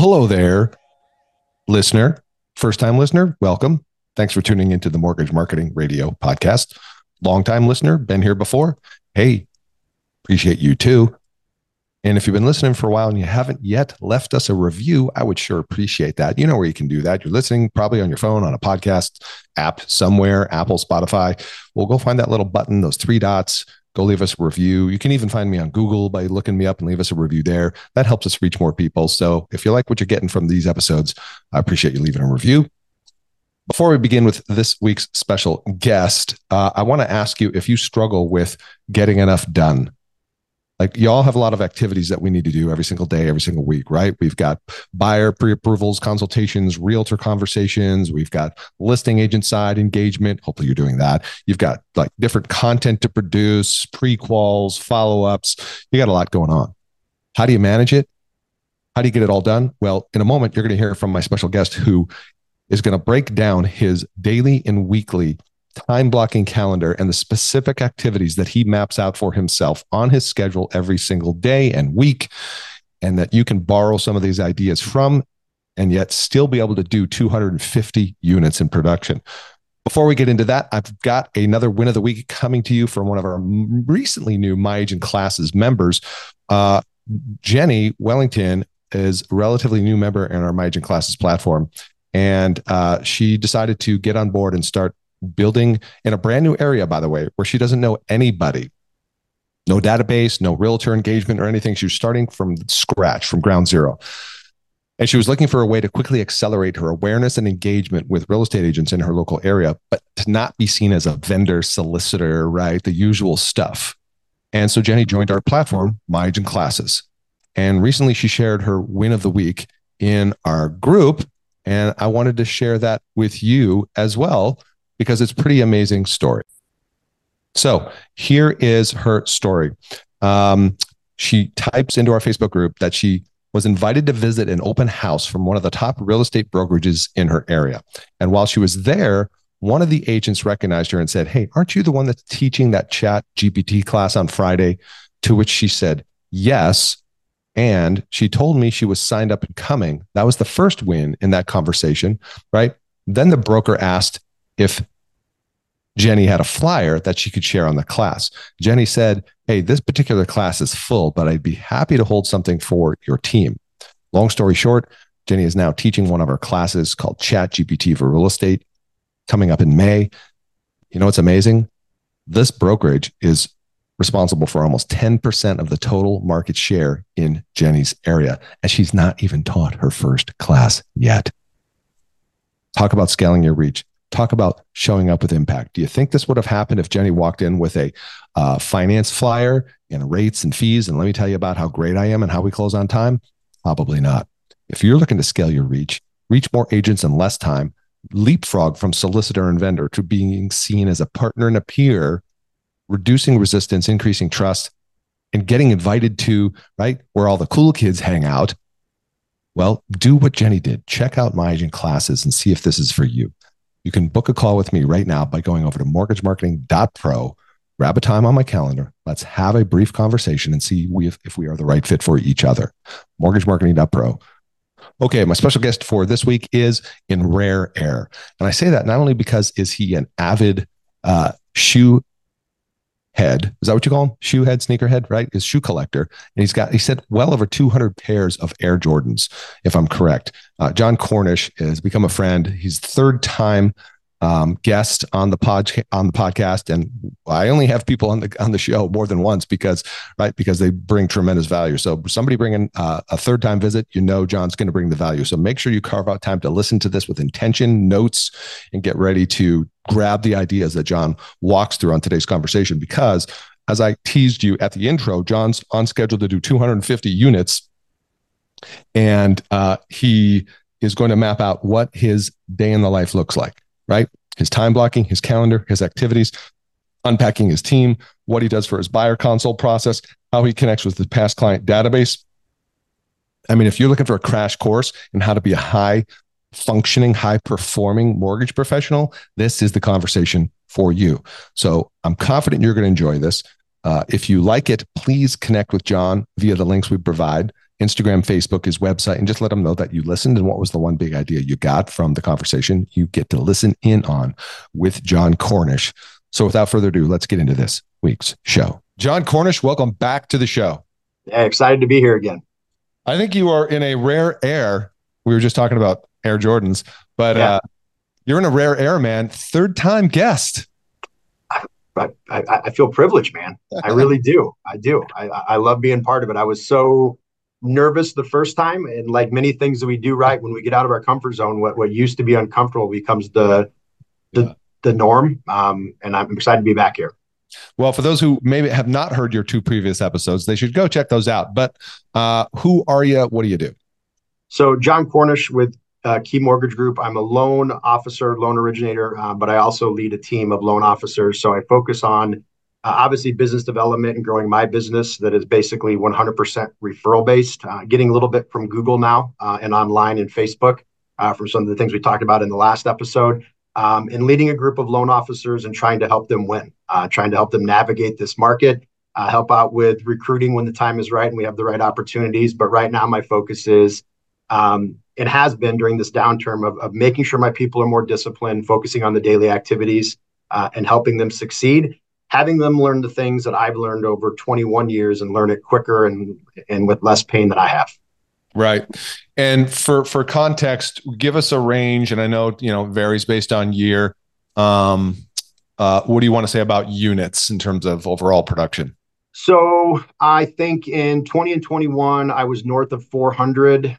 Well, hello there, listener. First time listener, welcome. Thanks for tuning into the Mortgage Marketing Radio podcast. Long time listener, been here before. Hey, appreciate you too. And if you've been listening for a while and you haven't yet left us a review, I would sure appreciate that. You know where you can do that. You're listening probably on your phone, on a podcast app somewhere, Apple, Spotify. Well, go find that little button, those three dots. Go leave us a review. You can even find me on Google by looking me up and leave us a review there. That helps us reach more people. So if you like what you're getting from these episodes, I appreciate you leaving a review. Before we begin with this week's special guest, I want to ask you if you struggle with getting enough done. Like, y'all have a lot of activities that we need to do every single day, every single week, right? We've got buyer pre-approvals, consultations, realtor conversations. We've got listing agent side engagement. Hopefully you're doing that. You've got like different content to produce, pre-quals, follow-ups. You got a lot going on. How do you manage it? How do you get it all done? Well, in a moment, you're going to hear from my special guest who is going to break down his daily and weekly time blocking calendar and the specific activities that he maps out for himself on his schedule every single day and week, and that you can borrow some of these ideas from and yet still be able to do 250 units in production. Before we get into that, I've got another win of the week coming to you from one of our recently new My Agent Classes members. Jenny Wellington is a relatively new member in our My Agent Classes platform, and she decided to get on board and start building in a brand new area, by the way, where she doesn't know anybody, no database, no realtor engagement or anything. She was starting from scratch, from ground zero. And she was looking for a way to quickly accelerate her awareness and engagement with real estate agents in her local area, but to not be seen as a vendor, solicitor, right? The usual stuff. And so Jenny joined our platform, My Agent Classes. And recently she shared her win of the week in our group. And I wanted to share that with you as well, because it's a pretty amazing story. So here is her story. She types into our Facebook group that she was invited to visit an open house from one of the top real estate brokerages in her area. And while she was there, one of the agents recognized her and said, "Hey, aren't you the one that's teaching that Chat GPT class on Friday?" To which she said, "Yes." And she told me she was signed up and coming. That was the first win in that conversation, right? Then the broker asked if Jenny had a flyer that she could share on the class. Jenny said, "Hey, this particular class is full, but I'd be happy to hold something for your team." Long story short, Jenny is now teaching one of our classes called Chat GPT for Real Estate, coming up in May. You know what's amazing? This brokerage is responsible for almost 10% of the total market share in Jenny's area, and she's not even taught her first class yet. Talk about scaling your reach. Talk about showing up with impact. Do you think this would have happened if Jenny walked in with a finance flyer and rates and fees and let me tell you about how great I am and how we close on time? Probably not. If you're looking to scale your reach more agents in less time, leapfrog from solicitor and vendor to being seen as a partner and a peer, reducing resistance, increasing trust, and getting invited to, right, where all the cool kids hang out, well, do what Jenny did. Check out My Agent Classes and see if this is for you. You can book a call with me right now by going over to mortgagemarketing.pro, grab a time on my calendar. Let's have a brief conversation and see if we are the right fit for each other. Mortgagemarketing.pro. Okay, my special guest for this week is in rare air. And I say that not only because is he an avid shoe head, is that what you call him? Shoe head, sneaker head, right? Is shoe collector. And he said well over 200 pairs of Air Jordans, if I'm correct. John Cornish has become a friend. He's third time guest on the podcast. And I only have people on the show more than once because they bring tremendous value. So somebody bringing a third time visit, John's going to bring the value. So make sure you carve out time to listen to this with intention, notes, and get ready to grab the ideas that John walks through on today's conversation. Because as I teased you at the intro, John's on schedule to do 250 units. And he is going to map out what his day in the life looks like, right? His time blocking, his calendar, his activities, unpacking his team, what he does for his buyer consult process, how he connects with the past client database. I mean, if you're looking for a crash course in how to be a high-functioning, high-performing mortgage professional, this is the conversation for you. So I'm confident you're going to enjoy this. If you like it, please connect with John via the links we provide. Instagram, Facebook, his website, and just let him know that you listened and what was the one big idea you got from the conversation you get to listen in on with John Cornish. So without further ado, let's get into this week's show. John Cornish, welcome back to the show. Yeah, excited to be here again. I think you are in a rare air. We were just talking about Air Jordans, but you're in a rare air, man. Third-time guest. I feel privileged, man. I really do. I do. I love being part of it. I was so nervous the first time, and like many things that we do right, when we get out of our comfort zone, what used to be uncomfortable becomes the norm. And I'm excited to be back here. Well, for those who maybe have not heard your two previous episodes, they should go check those out. But who are you? What do you do? So John Cornish with Key Mortgage Group. I'm a loan officer, loan originator, but I also lead a team of loan officers. So I focus on obviously business development and growing my business that is basically 100% referral based, getting a little bit from Google now and online and Facebook from some of the things we talked about in the last episode, and leading a group of loan officers and trying to help them win, trying to help them navigate this market, help out with recruiting when the time is right and we have the right opportunities. But right now my focus is it has been during this downturn of making sure my people are more disciplined, focusing on the daily activities and helping them succeed, having them learn the things that I've learned over 21 years and learn it quicker and with less pain than I have. Right. And for context, give us a range. And I know, it varies based on year. What do you want to say about units in terms of overall production? So I think in 20 and 21, I was north of 400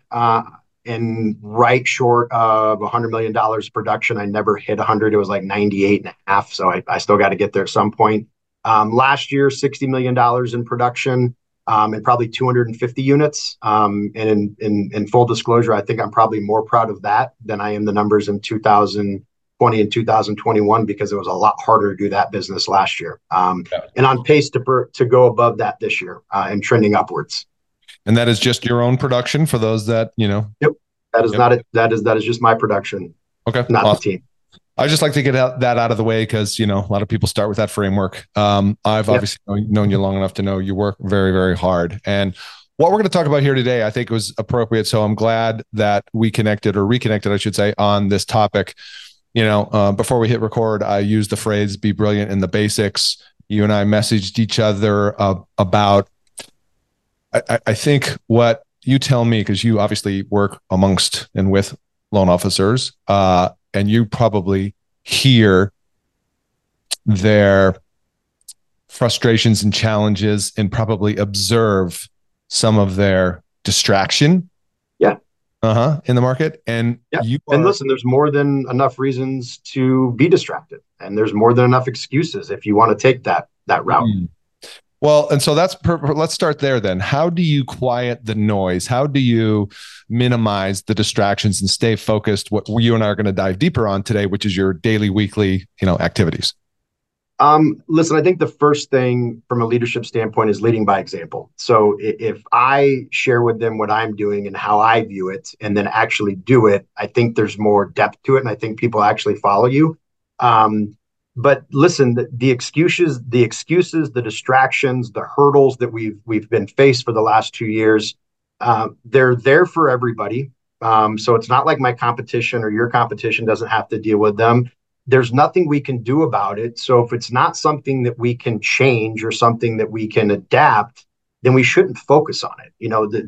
and right short of $100 million production. I never hit 100. It was like 98 and a half. So I still got to get there at some point. Last year, $60 million in production and probably 250 units. And in full disclosure, I think I'm probably more proud of that than I am the numbers in 2020 and 2021, because it was a lot harder to do that business last year. And on pace to go above that this year and trending upwards. And that is just your own production for those that, Yep. That is not it. That is just my production. Okay. Not awesome. the team. I just like to get that out of the way because, a lot of people start with that framework. I've obviously known you long enough to know you work very, very hard. And what we're going to talk about here today, I think was appropriate. So I'm glad that we reconnected, I should say, on this topic. Before we hit record, I used the phrase "be brilliant in the basics." You and I messaged each other about, I think what you tell me, because you obviously work amongst and with loan officers, and you probably hear their frustrations and challenges and probably observe some of their distraction. In the market. And and listen, there's more than enough reasons to be distracted, and there's more than enough excuses if you want to take that route. Well, and so let's start there then. How do you quiet the noise? How do you minimize the distractions and stay focused? What you and I are going to dive deeper on today, which is your daily, weekly, activities. Listen, I think the first thing from a leadership standpoint is leading by example. So if I share with them what I'm doing and how I view it, and then actually do it, I think there's more depth to it. And I think people actually follow you. But listen, the excuses, the distractions, the hurdles that we've been faced for the last 2 years, they're there for everybody. So it's not like my competition or your competition doesn't have to deal with them. There's nothing we can do about it. So if it's not something that we can change or something that we can adapt, then we shouldn't focus on it.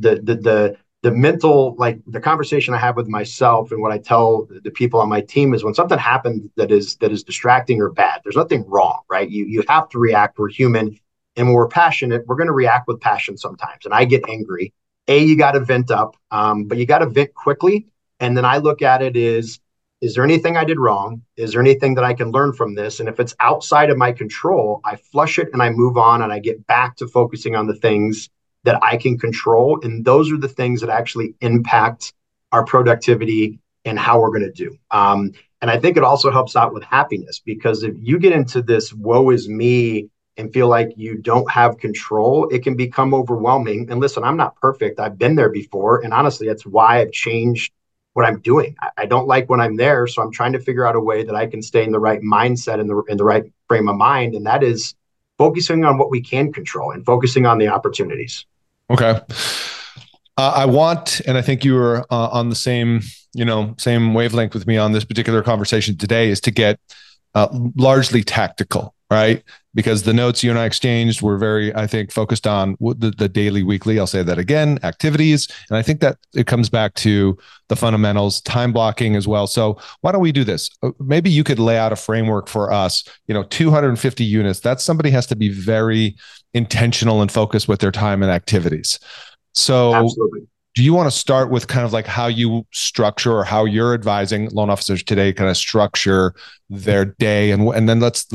The mental, like the conversation I have with myself and what I tell the people on my team is when something happens that is distracting or bad, there's nothing wrong, right? You have to react. We're human. And when we're passionate, we're going to react with passion sometimes. And I get angry. You got to vent up, but you got to vent quickly. And then I look at it is there anything I did wrong? Is there anything that I can learn from this? And if it's outside of my control, I flush it and I move on and I get back to focusing on the things that I can control. And those are the things that actually impact our productivity and how we're going to do. And I think it also helps out with happiness, because if you get into this woe is me and feel like you don't have control, it can become overwhelming. And listen, I'm not perfect. I've been there before. And honestly, that's why I've changed what I'm doing. I don't like when I'm there. So I'm trying to figure out a way that I can stay in the right mindset and in the right frame of mind. And that is focusing on what we can control and focusing on the opportunities. Okay. I want, and I think you were on the same, same wavelength with me on this particular conversation today, is to get largely tactical, right? Because the notes you and I exchanged were very, I think, focused on the daily, weekly, I'll say that again, activities. And I think that it comes back to the fundamentals, time blocking as well. So why don't we do this? Maybe you could lay out a framework for us, 250 units. That somebody has to be very intentional and focused with their time and activities. So Absolutely. do you want to start with kind of like how you structure or how you're advising loan officers today kind of structure their day, and then let's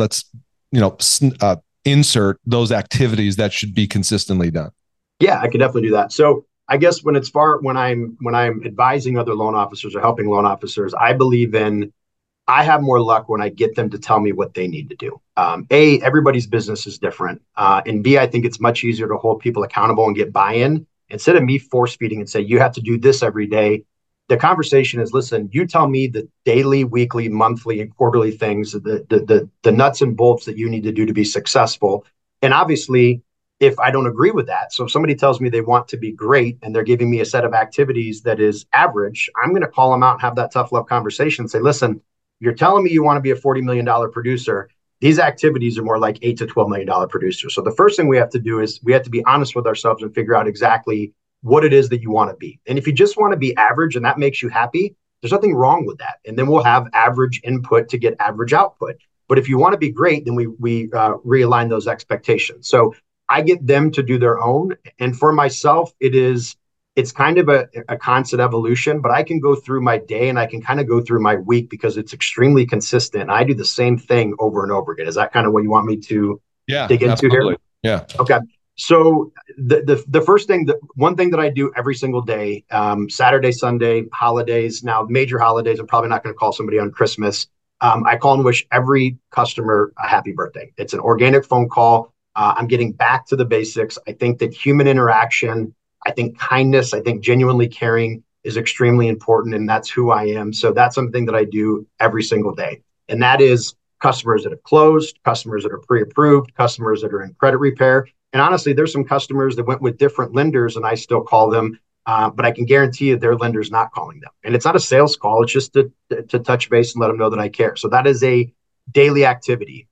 insert those activities that should be consistently done? Yeah, I can definitely do that. So I guess when I'm advising other loan officers or helping loan officers, I believe in I have more luck when I get them to tell me what they need to do. A, everybody's business is different. And B, I think it's much easier to hold people accountable and get buy-in instead of me force feeding and say, you have to do this every day. The conversation is, listen, you tell me the daily, weekly, monthly, and quarterly things, the nuts and bolts that you need to do to be successful. And obviously, if I don't agree with that, so if somebody tells me they want to be great and they're giving me a set of activities that is average, I'm going to call them out and have that tough love conversation and say, listen, you're telling me you want to be a $40 million producer. These activities are more like $8 to $12 million producers. So the first thing we have to do is we have to be honest with ourselves and figure out exactly what it is that you want to be. And if you just want to be average and that makes you happy, there's nothing wrong with that. And then we'll have average input to get average output. But if you want to be great, then we realign those expectations. So I get them to do their own. And for myself, it's kind of a constant evolution, but I can go through my day and I can kind of go through my week because it's extremely consistent. I do the same thing over and over again. Is that kind of what you want me to dig into absolutely. here? Yeah. Okay. So the first thing, one thing that I do every single day, Saturday, Sunday, holidays. Now, major holidays, I'm probably not going to call somebody on Christmas. I call and wish every customer a happy birthday. It's an organic phone call. I'm getting back to the basics. I think that human interaction, I think kindness, I think genuinely caring is extremely important, and that's who I am. So that's something that I do every single day. And that is customers that have closed, customers that are pre-approved, customers that are in credit repair. And honestly, there's some customers that went with different lenders and I still call them, but I can guarantee you their lender's not calling them. And it's not a sales call. It's just to touch base and let them know that I care. So that is a daily activity.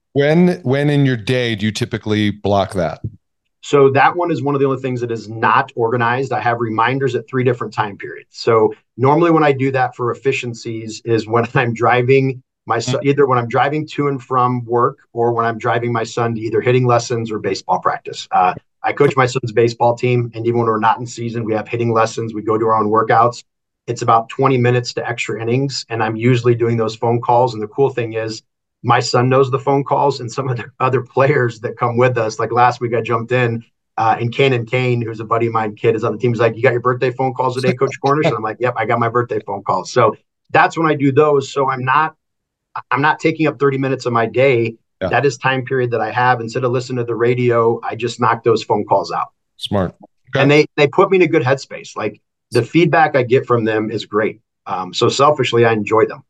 When in your day do you typically block that? So that one is one of the only things that is not organized. I have reminders at 3 different time periods. So normally when I do that for efficiencies is when I'm driving my son, either when I'm driving to and from work or when I'm driving my son to either hitting lessons or baseball practice. I coach my son's baseball team, and even when we're not in season, we have hitting lessons. We go to our own workouts. It's about 20 minutes to extra innings, and I'm usually doing those phone calls. And the cool thing is my son knows the phone calls, and some of the other players that come with us. Like last week, I jumped in, and Cannon Kane, who's a buddy of mine, kid, is on the team. He's like, "You got your birthday phone calls today, Coach Cornish?" And I'm like, "Yep, I got my birthday phone calls." So that's when I do those. So I'm not taking up 30 minutes of my day. Yeah. That is time period that I have. Instead of listening to the radio, I just knock those phone calls out. Smart. Okay. And they put me in a good headspace. Like the feedback I get from them is great. So selfishly, I enjoy them.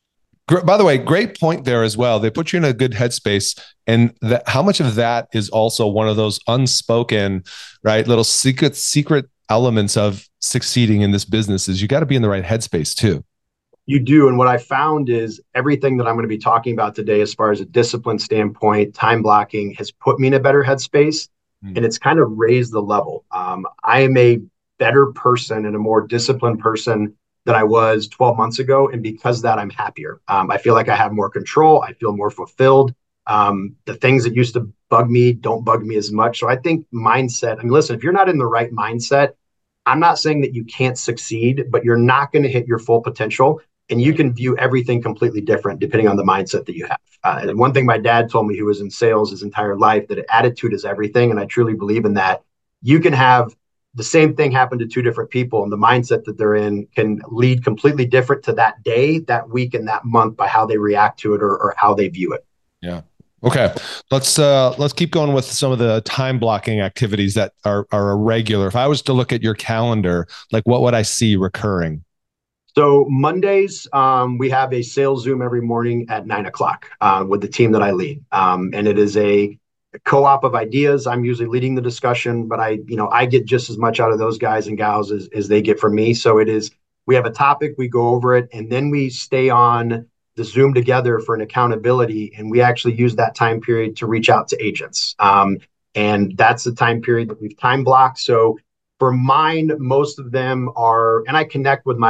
By the way, great point there as well. They put you in a good headspace, and how much of that is also one of those unspoken, right, little secret elements of succeeding in this business is you got to be in the right headspace too. You do. And what I found is everything that I'm going to be talking about today, as far as a discipline standpoint, time blocking, has put me in a better headspace, and it's kind of raised the level. I am a better person and a more disciplined person than I was 12 months ago. And because of that, I'm happier. I feel like I have more control. I feel more fulfilled. The things that used to bug me don't bug me as much. So I think mindset, I mean, listen, if you're not in the right mindset, I'm not saying that you can't succeed, but you're not going to hit your full potential. And you can view everything completely different depending on the mindset that you have. And one thing my dad told me, who was in sales his entire life, that attitude is everything. And I truly believe in that. You can have the same thing happen to 2 different people, and the mindset that they're in can lead completely different to that day, that week, and that month by how they react to it or how they view it. Yeah. Okay. Let's keep going with some of the time blocking activities that are irregular. If I was to look at your calendar, like what would I see recurring? So Mondays, we have a sales Zoom every morning at 9:00 with the team that I lead. And it is co-op of ideas. I'm usually leading the discussion, but I get just as much out of those guys and gals as they get from me. So it is, we have a topic, we go over it, and then we stay on the Zoom together for an accountability. And we actually use that time period to reach out to agents. And that's the time period that we've time blocked. So for mine, most of them are, and I connect with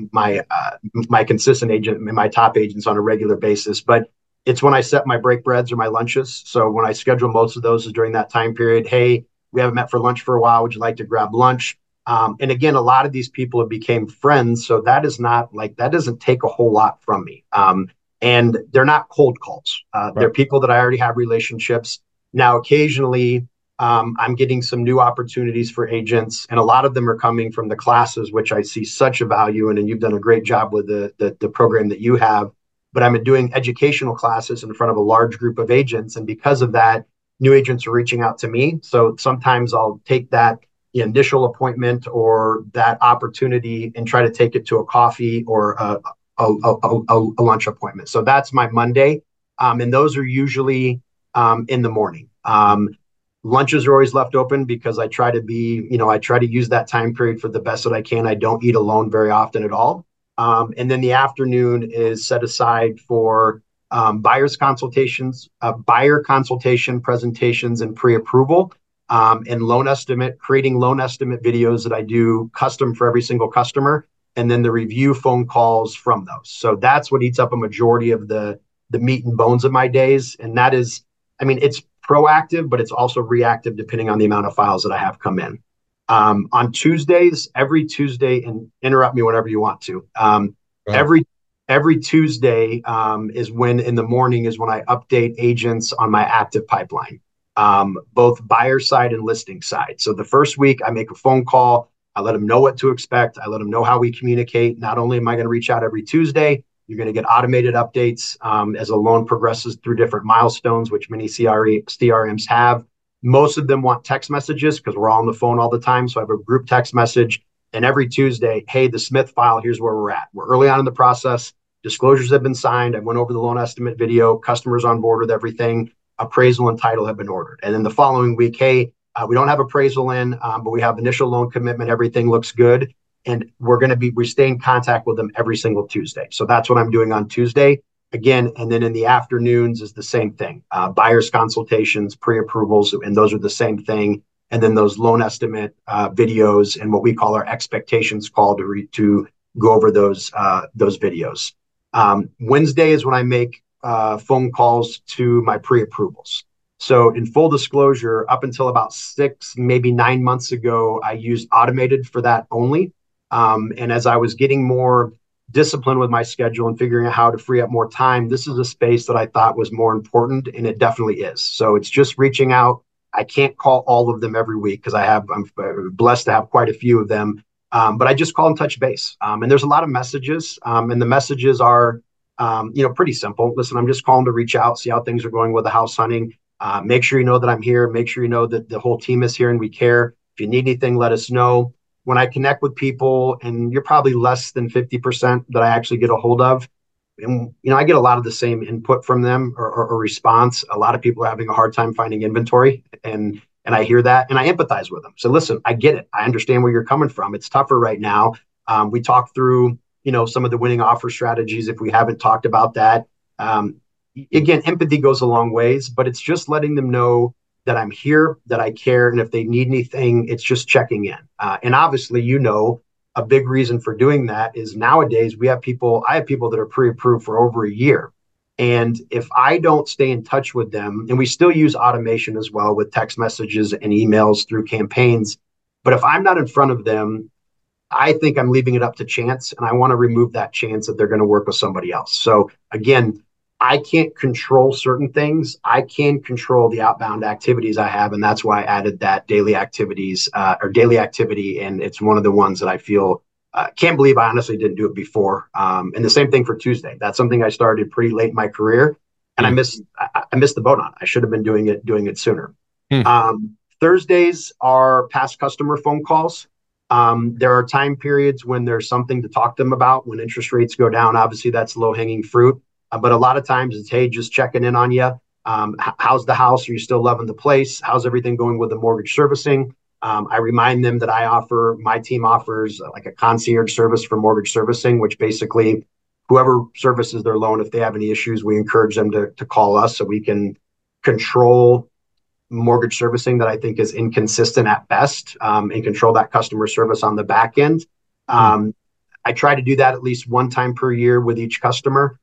my consistent agent and my top agents on a regular basis, but it's when I set my break breads or my lunches. So when I schedule most of those is during that time period. Hey, we haven't met for lunch for a while. Would you like to grab lunch? And again, a lot of these people have became friends. So that is not like, that doesn't take a whole lot from me. And they're not cold calls. Right. They're people that I already have relationships. Now, occasionally, I'm getting some new opportunities for agents, and a lot of them are coming from the classes, which I see such a value in. And you've done a great job with the program that you have. But I'm doing educational classes in front of a large group of agents. And because of that, new agents are reaching out to me. So sometimes I'll take that initial appointment or that opportunity and try to take it to a coffee or a lunch appointment. So that's my Monday. And those are usually in the morning. Lunches are always left open because I try to I try to use that time period for the best that I can. I don't eat alone very often at all. And then the afternoon is set aside for buyer consultation presentations and pre-approval, and creating loan estimate videos that I do custom for every single customer, and then the review phone calls from those. So that's what eats up a majority of the meat and bones of my days. And that is, it's proactive, but it's also reactive depending on the amount of files that I have come in. On Tuesdays, every Tuesday, and interrupt me whenever you want to. Every Tuesday is when in the morning is when I update agents on my active pipeline, both buyer side and listing side. So the first week I make a phone call. I let them know what to expect. I let them know how we communicate. Not only am I going to reach out every Tuesday, you're going to get automated updates as a loan progresses through different milestones, which many CRMs have. Most of them want text messages because we're all on the phone all the time. So I have a group text message. And every Tuesday, hey, the Smith file, here's where we're at. We're early on in the process. Disclosures have been signed. I went over the loan estimate video. Customers on board with everything. Appraisal and title have been ordered. And then the following week, hey, we don't have appraisal in, but we have initial loan commitment. Everything looks good. And we stay in contact with them every single Tuesday. So that's what I'm doing on Tuesday. Again, and then in the afternoons is the same thing. Buyers consultations, pre-approvals, and those are the same thing. And then those loan estimate videos and what we call our expectations call to go over those videos. Wednesday is when I make phone calls to my pre-approvals. So in full disclosure, up until about 6, maybe 9 months ago, I used automated for that only. And as I was getting more discipline with my schedule and figuring out how to free up more time, this is a space that I thought was more important, and it definitely is. So it's just reaching out. I can't call all of them every week because I'm blessed to have quite a few of them, but I just call and touch base. And there's a lot of messages, and the messages are, pretty simple. Listen, I'm just calling to reach out, see how things are going with the house hunting. Make sure you know that I'm here. Make sure you know that the whole team is here and we care. If you need anything, let us know. When I connect with people, and you're probably less than 50% that I actually get a hold of, and I get a lot of the same input from them or response. A lot of people are having a hard time finding inventory, and I hear that, and I empathize with them. So listen, I get it. I understand where you're coming from. It's tougher right now. We talked through, some of the winning offer strategies. If we haven't talked about that, again, empathy goes a long ways, but it's just letting them know that I'm here, that I care, and if they need anything, it's just checking in. And obviously, a big reason for doing that is nowadays I have people that are pre-approved for over a year. And if I don't stay in touch with them, and we still use automation as well with text messages and emails through campaigns, but if I'm not in front of them, I think I'm leaving it up to chance, and I want to remove that chance that they're going to work with somebody else. So again, I can't control certain things. I can control the outbound activities I have, and that's why I added that daily activities or daily activity, and it's one of the ones that I feel can't believe I honestly didn't do it before. And the same thing for Tuesday. That's something I started pretty late in my career, and I missed the boat on. I should have been doing it sooner. Thursdays are past customer phone calls. There are time periods when there's something to talk to them about. When interest rates go down, obviously that's low hanging fruit. But a lot of times it's, hey, just checking in on you. How's the house? Are you still loving the place? How's everything going with the mortgage servicing? I remind them that my team offers like a concierge service for mortgage servicing, which basically whoever services their loan, if they have any issues, we encourage them to call us so we can control mortgage servicing that I think is inconsistent at best, and control that customer service on the back end. I try to do that at least one time per year with each customer.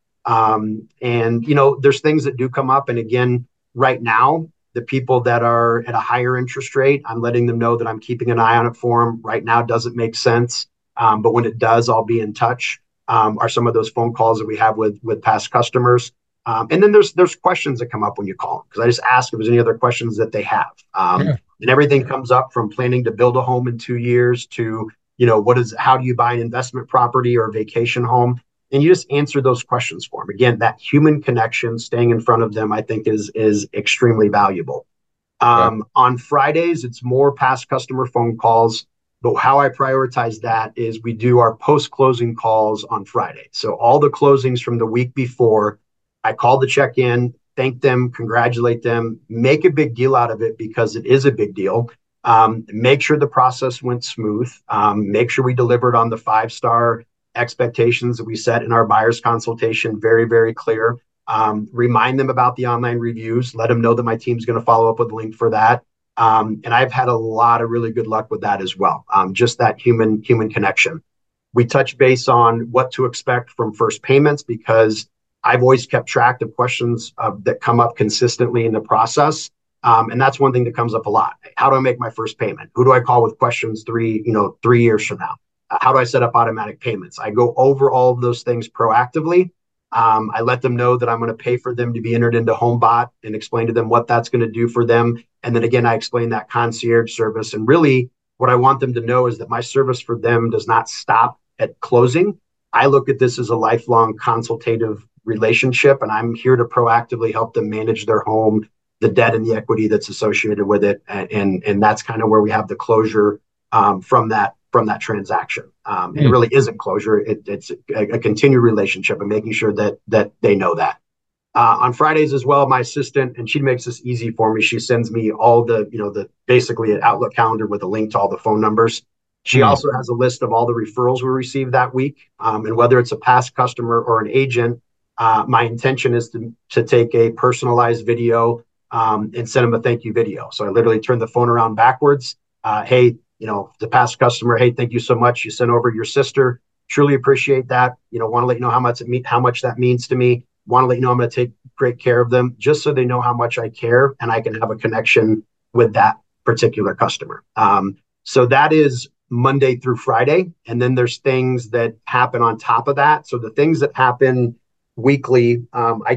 And, there's things that do come up. And again, right now, the people that are at a higher interest rate, I'm letting them know that I'm keeping an eye on it for them. Right now doesn't make sense. But when it does, I'll be in touch. Are some of those phone calls that we have with past customers. And then there's questions that come up when you call them, because I just ask if there's any other questions that they have. And everything comes up from planning to build a home in 2 years to, how do you buy an investment property or a vacation home? And you just answer those questions for them. Again, that human connection, staying in front of them, I think is extremely valuable. On Fridays, it's more past customer phone calls. But how I prioritize that is we do our post-closing calls on Friday. So all the closings from the week before, I call the check-in, thank them, congratulate them, make a big deal out of it because it is a big deal. Make sure the process went smooth. Make sure we delivered on the 5-star expectations that we set in our buyer's consultation. Very, very clear. Remind them about the online reviews. Let them know that my team's going to follow up with a link for that. And I've had a lot of really good luck with that as well. Just that human connection. We touch base on what to expect from first payments, because I've always kept track of questions that come up consistently in the process. And that's one thing that comes up a lot. How do I make my first payment? Who do I call with questions 3 years from now? How do I set up automatic payments? I go over all of those things proactively. I let them know that I'm going to pay for them to be entered into HomeBot and explain to them what that's going to do for them. And then again, I explain that concierge service. And really what I want them to know is that my service for them does not stop at closing. I look at this as a lifelong consultative relationship, and I'm here to proactively help them manage their home, the debt and the equity that's associated with it. And that's kind of where we have the closure from that transaction. And it really isn't closure. It's a continued relationship, and making sure that they know that. On Fridays as well, my assistant, and she makes this easy for me. She sends me all the basically an Outlook calendar with a link to all the phone numbers. She also has a list of all the referrals we received that week. And whether it's a past customer or an agent, my intention is to take a personalized video and send them a thank you video. So I literally turn the phone around backwards. Hey, the past customer, hey, thank you so much. You sent over your sister. Truly appreciate that. Want to let you know how much that means to me. Want to let you know I'm going to take great care of them, just so they know how much I care and I can have a connection with that particular customer. So that is Monday through Friday. And then there's things that happen on top of that. So the things that happen weekly, I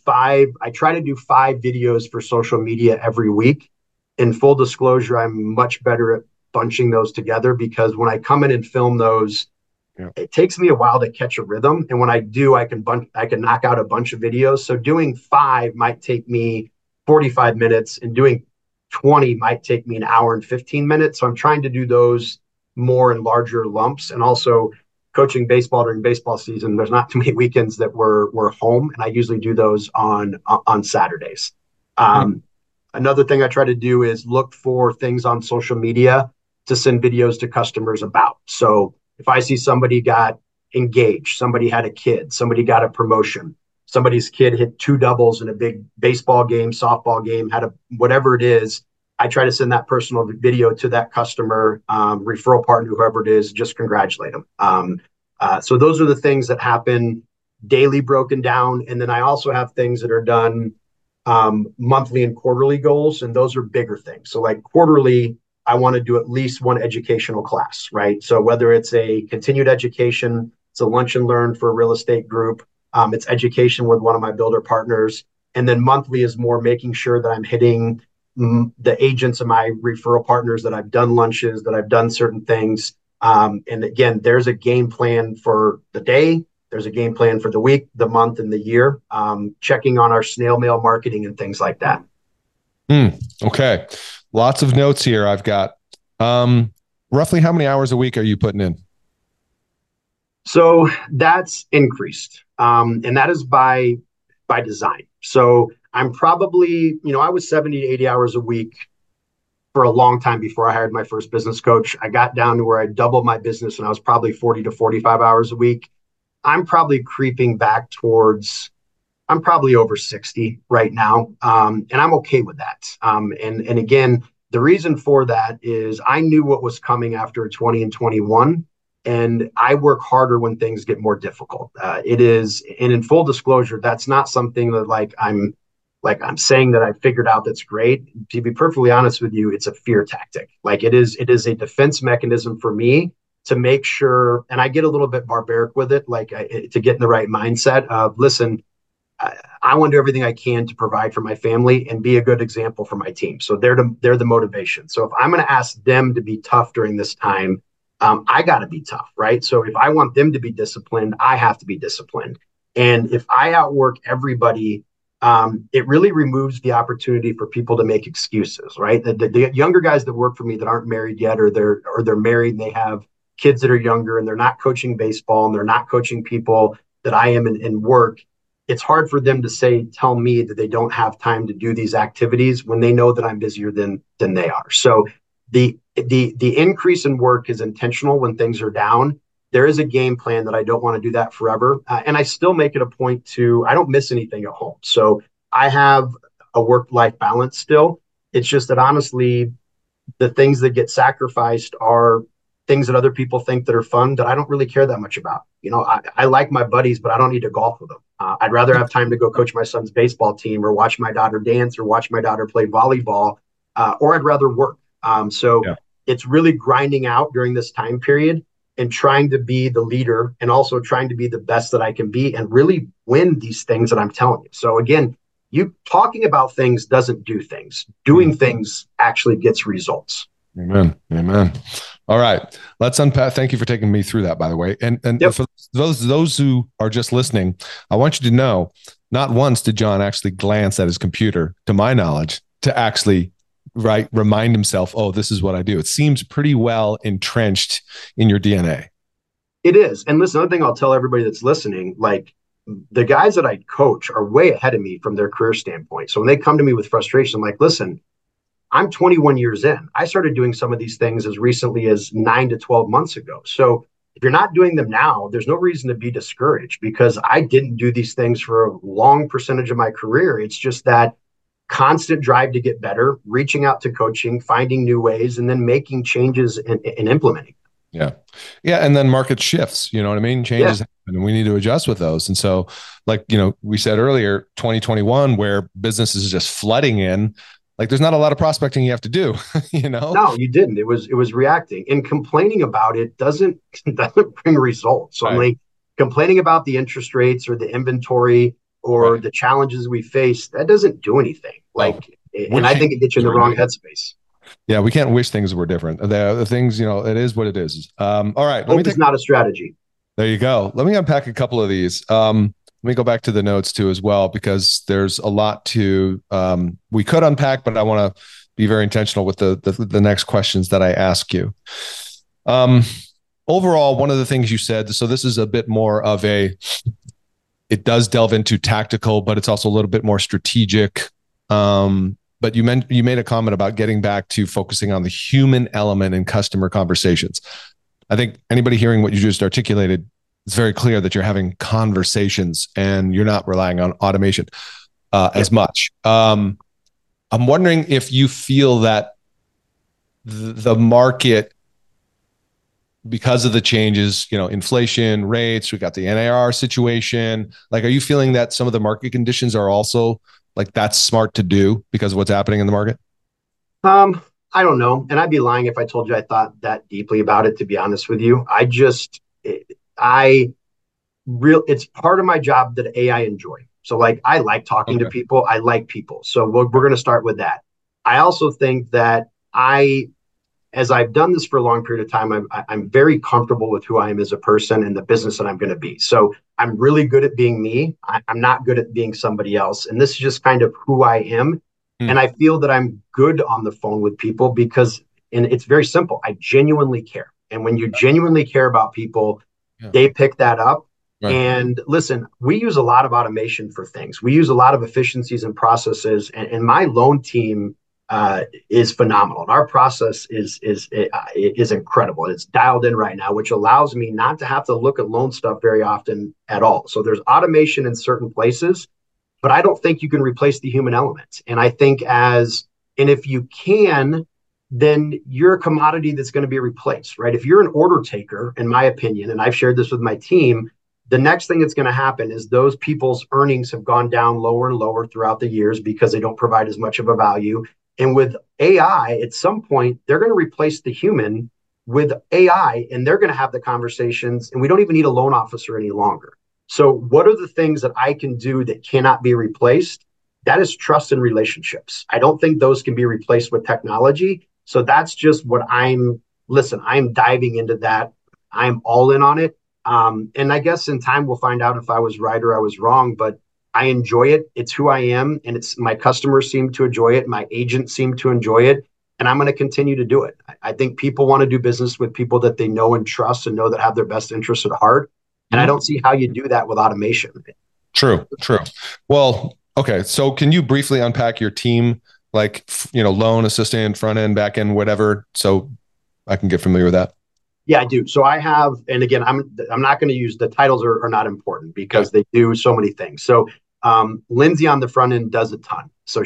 try to do 5 videos for social media every week. In full disclosure, I'm much better at bunching those together, because when I come in and film those, it takes me a while to catch a rhythm. And when I do, I can knock out a bunch of videos. So doing 5 might take me 45 minutes, and doing 20 might take me an hour and 15 minutes. So I'm trying to do those more in larger lumps. And also coaching baseball during baseball season, there's not too many weekends that we're home, and I usually do those on Saturdays. Another thing I try to do is look for things on social media to send videos to customers about. So if I see somebody got engaged, somebody had a kid, somebody got a promotion, somebody's kid hit 2 doubles in a big baseball game, softball game, whatever it is, I try to send that personal video to that customer, referral partner, whoever it is, just congratulate them. So those are the things that happen daily, broken down. And then I also have things that are done monthly and quarterly goals, and those are bigger things. So like quarterly, I want to do at least one educational class, right? So whether it's a continued education, it's a lunch and learn for a real estate group, it's education with one of my builder partners. And then monthly is more making sure that I'm hitting the agents of my referral partners, that I've done lunches, that I've done certain things. And again, there's a game plan for the day. There's a game plan for the week, the month, and the year, checking on our snail mail marketing and things like that. Okay. Lots of notes here I've got. Roughly how many hours a week are you putting in? So that's increased. And that is by design. So I'm probably, I was 70 to 80 hours a week for a long time before I hired my first business coach. I got down to where I doubled my business and I was probably 40 to 45 hours a week. I'm probably creeping back towards, I'm probably over 60 right now. And I'm okay with that. And again, the reason for that is I knew what was coming after 20 and 21. And I work harder when things get more difficult. It is, and in full disclosure, that's not something that I'm saying that I figured out that's great. To be perfectly honest with you, it's a fear tactic. It is a defense mechanism for me to make sure, and I get a little bit barbaric with it, to get in the right mindset of, listen, I want to do everything I can to provide for my family and be a good example for my team. So they're the motivation. So if I'm going to ask them to be tough during this time, I got to be tough, right? So if I want them to be disciplined, I have to be disciplined. And if I outwork everybody, it really removes the opportunity for people to make excuses, right? The younger guys that work for me that aren't married yet, or they're married and they have kids that are younger and they're not coaching baseball and they're not coaching people that I am in work. It's hard for them to tell me that they don't have time to do these activities when they know that I'm busier than they are. So the increase in work is intentional when things are down. There is a game plan that I don't want to do that forever. And I still make it a point I don't miss anything at home. So I have a work-life balance still. It's just that honestly, the things that get sacrificed are things that other people think that are fun that I don't really care that much about. I like my buddies, but I don't need to golf with them. I'd rather have time to go coach my son's baseball team or watch my daughter dance or watch my daughter play volleyball, or I'd rather work. So Yeah. it's really grinding out during this time period and trying to be the leader and also trying to be the best that I can be and really win these things that I'm telling you. So again, you talking about things doesn't do things. Doing things actually gets results. Amen. Amen. All right. Let's unpack. Thank you for taking me through that, by the way. And Yep. for those who are just listening, I want you to know, not once did John actually glance at his computer, to my knowledge, to actually remind himself, oh, this is what I do. It seems pretty well entrenched in your DNA. It is. And listen, another thing I'll tell everybody that's listening, the guys that I coach are way ahead of me from their career standpoint. So when they come to me with frustration, I'm like, listen, I'm 21 years in. I started doing some of these things as recently as 9 to 12 months ago. So if you're not doing them now, there's no reason to be discouraged because I didn't do these things for a long percentage of my career. It's just that constant drive to get better, reaching out to coaching, finding new ways, and then making changes and implementing. Yeah. Yeah. And then market shifts, you know what I mean? Changes happen and we need to adjust with those. And so, we said earlier, 2021, where business is just flooding in, there's not a lot of prospecting you have to do, No, you didn't. It was reacting, and complaining about it doesn't bring results. So Right. complaining about the interest rates or the inventory or the challenges we face, that doesn't do anything. And I think it gets you in the wrong headspace. Yeah, we can't wish things were different. The things, it is what it is. All right. Hope is not a strategy. There you go. Let me unpack a couple of these. Let me go back to the notes too, as well, because there's a lot to, we could unpack, but I want to be very intentional with the next questions that I ask you. Overall, one of the things you said, so this is a bit more of it does delve into tactical, but it's also a little bit more strategic. But you made a comment about getting back to focusing on the human element in customer conversations. I think anybody hearing what you just articulated, it's very clear that you're having conversations and you're not relying on automation as much. I'm wondering if you feel that the market, because of the changes, inflation rates, we got the NAR situation. Are you feeling that some of the market conditions are also that's smart to do because of what's happening in the market? I don't know. And I'd be lying if I told you I thought that deeply about it, to be honest with you. It's part of my job that I enjoy. So I like talking to people. I like people. So we're going to start with that. I also think that as I've done this for a long period of time, I'm very comfortable with who I am as a person and the business that I'm going to be. So I'm really good at being me. I'm not good at being somebody else. And this is just kind of who I am. And I feel that I'm good on the phone with people and it's very simple. I genuinely care. And when you genuinely care about people, they pick that up. Right. And listen, we use a lot of automation for things. We use a lot of efficiencies and processes, and my loan team is phenomenal. And our process is incredible. It's dialed in right now, which allows me not to have to look at loan stuff very often at all. So there's automation in certain places, but I don't think you can replace the human element. And I think and if you can, then you're a commodity that's going to be replaced, right? If you're an order taker, in my opinion, and I've shared this with my team, the next thing that's going to happen is those people's earnings have gone down lower and lower throughout the years because they don't provide as much of a value. And with AI, at some point, they're going to replace the human with AI, and they're going to have the conversations, and we don't even need a loan officer any longer. So, what are the things that I can do that cannot be replaced? That is trust and relationships. I don't think those can be replaced with technology. So that's just what I'm diving into that. I'm all in on it. And I guess in time we'll find out if I was right or I was wrong, but I enjoy it. It's who I am, and it's my customers seem to enjoy it. My agents seem to enjoy it, and I'm going to continue to do it. I think people want to do business with people that they know and trust and know that have their best interests at heart. And I don't see how you do that with automation. True. Well, okay. So can you briefly unpack your team, like, loan assistant, front end, back end, whatever, so I can get familiar with that? Yeah, I do. So I have, and again, I'm not going to use the titles are not important because they do so many things. So Lindsay on the front end does a ton. So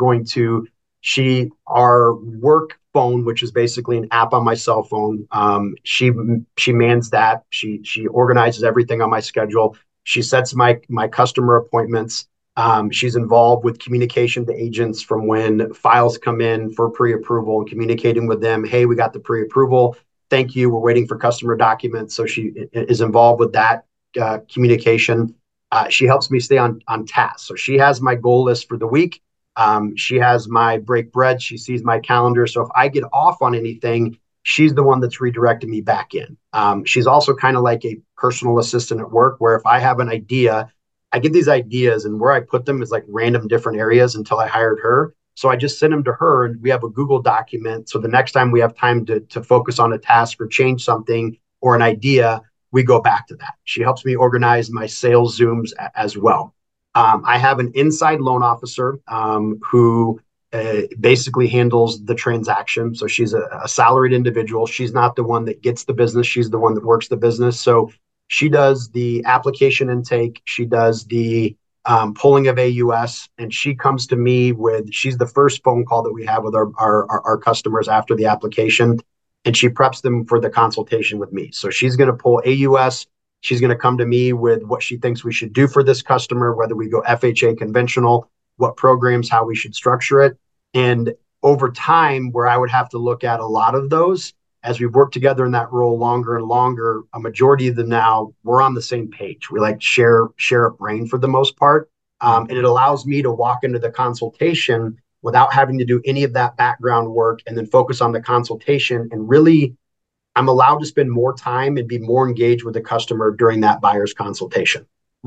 our work phone, which is basically an app on my cell phone. She mans that. She organizes everything on my schedule. She sets my customer appointments. She's involved with communication to agents from when files come in for pre-approval and communicating with them. Hey, we got the pre-approval. Thank you. We're waiting for customer documents. So she is involved with that communication. She helps me stay on task. So she has my goal list for the week. She has my break bread. She sees my calendar. So if I get off on anything, she's the one that's redirecting me back in. She's also kind of like a personal assistant at work, where if I have an idea, I get these ideas, and where I put them is like random different areas until I hired her. So I just send them to her, and we have a Google document. So the next time we have time to focus on a task or change something or an idea, we go back to that. She helps me organize my sales Zooms as well. I have an inside loan officer who basically handles the transaction. So she's a salaried individual. She's not the one that gets the business. She's the one that works the business. So she does the application intake. She does the pulling of AUS, and she comes to me she's the first phone call that we have with our customers after the application, and she preps them for the consultation with me. So she's going to pull AUS. She's going to come to me with what she thinks we should do for this customer, whether we go FHA conventional, what programs, how we should structure it. And over time, where I would have to look at a lot of those, as we've worked together in that role longer and longer, a majority of them now, we're on the same page. We like share a brain for the most part. And it allows me to walk into the consultation without having to do any of that background work, and then focus on the consultation. And really, I'm allowed to spend more time and be more engaged with the customer during that buyer's consultation.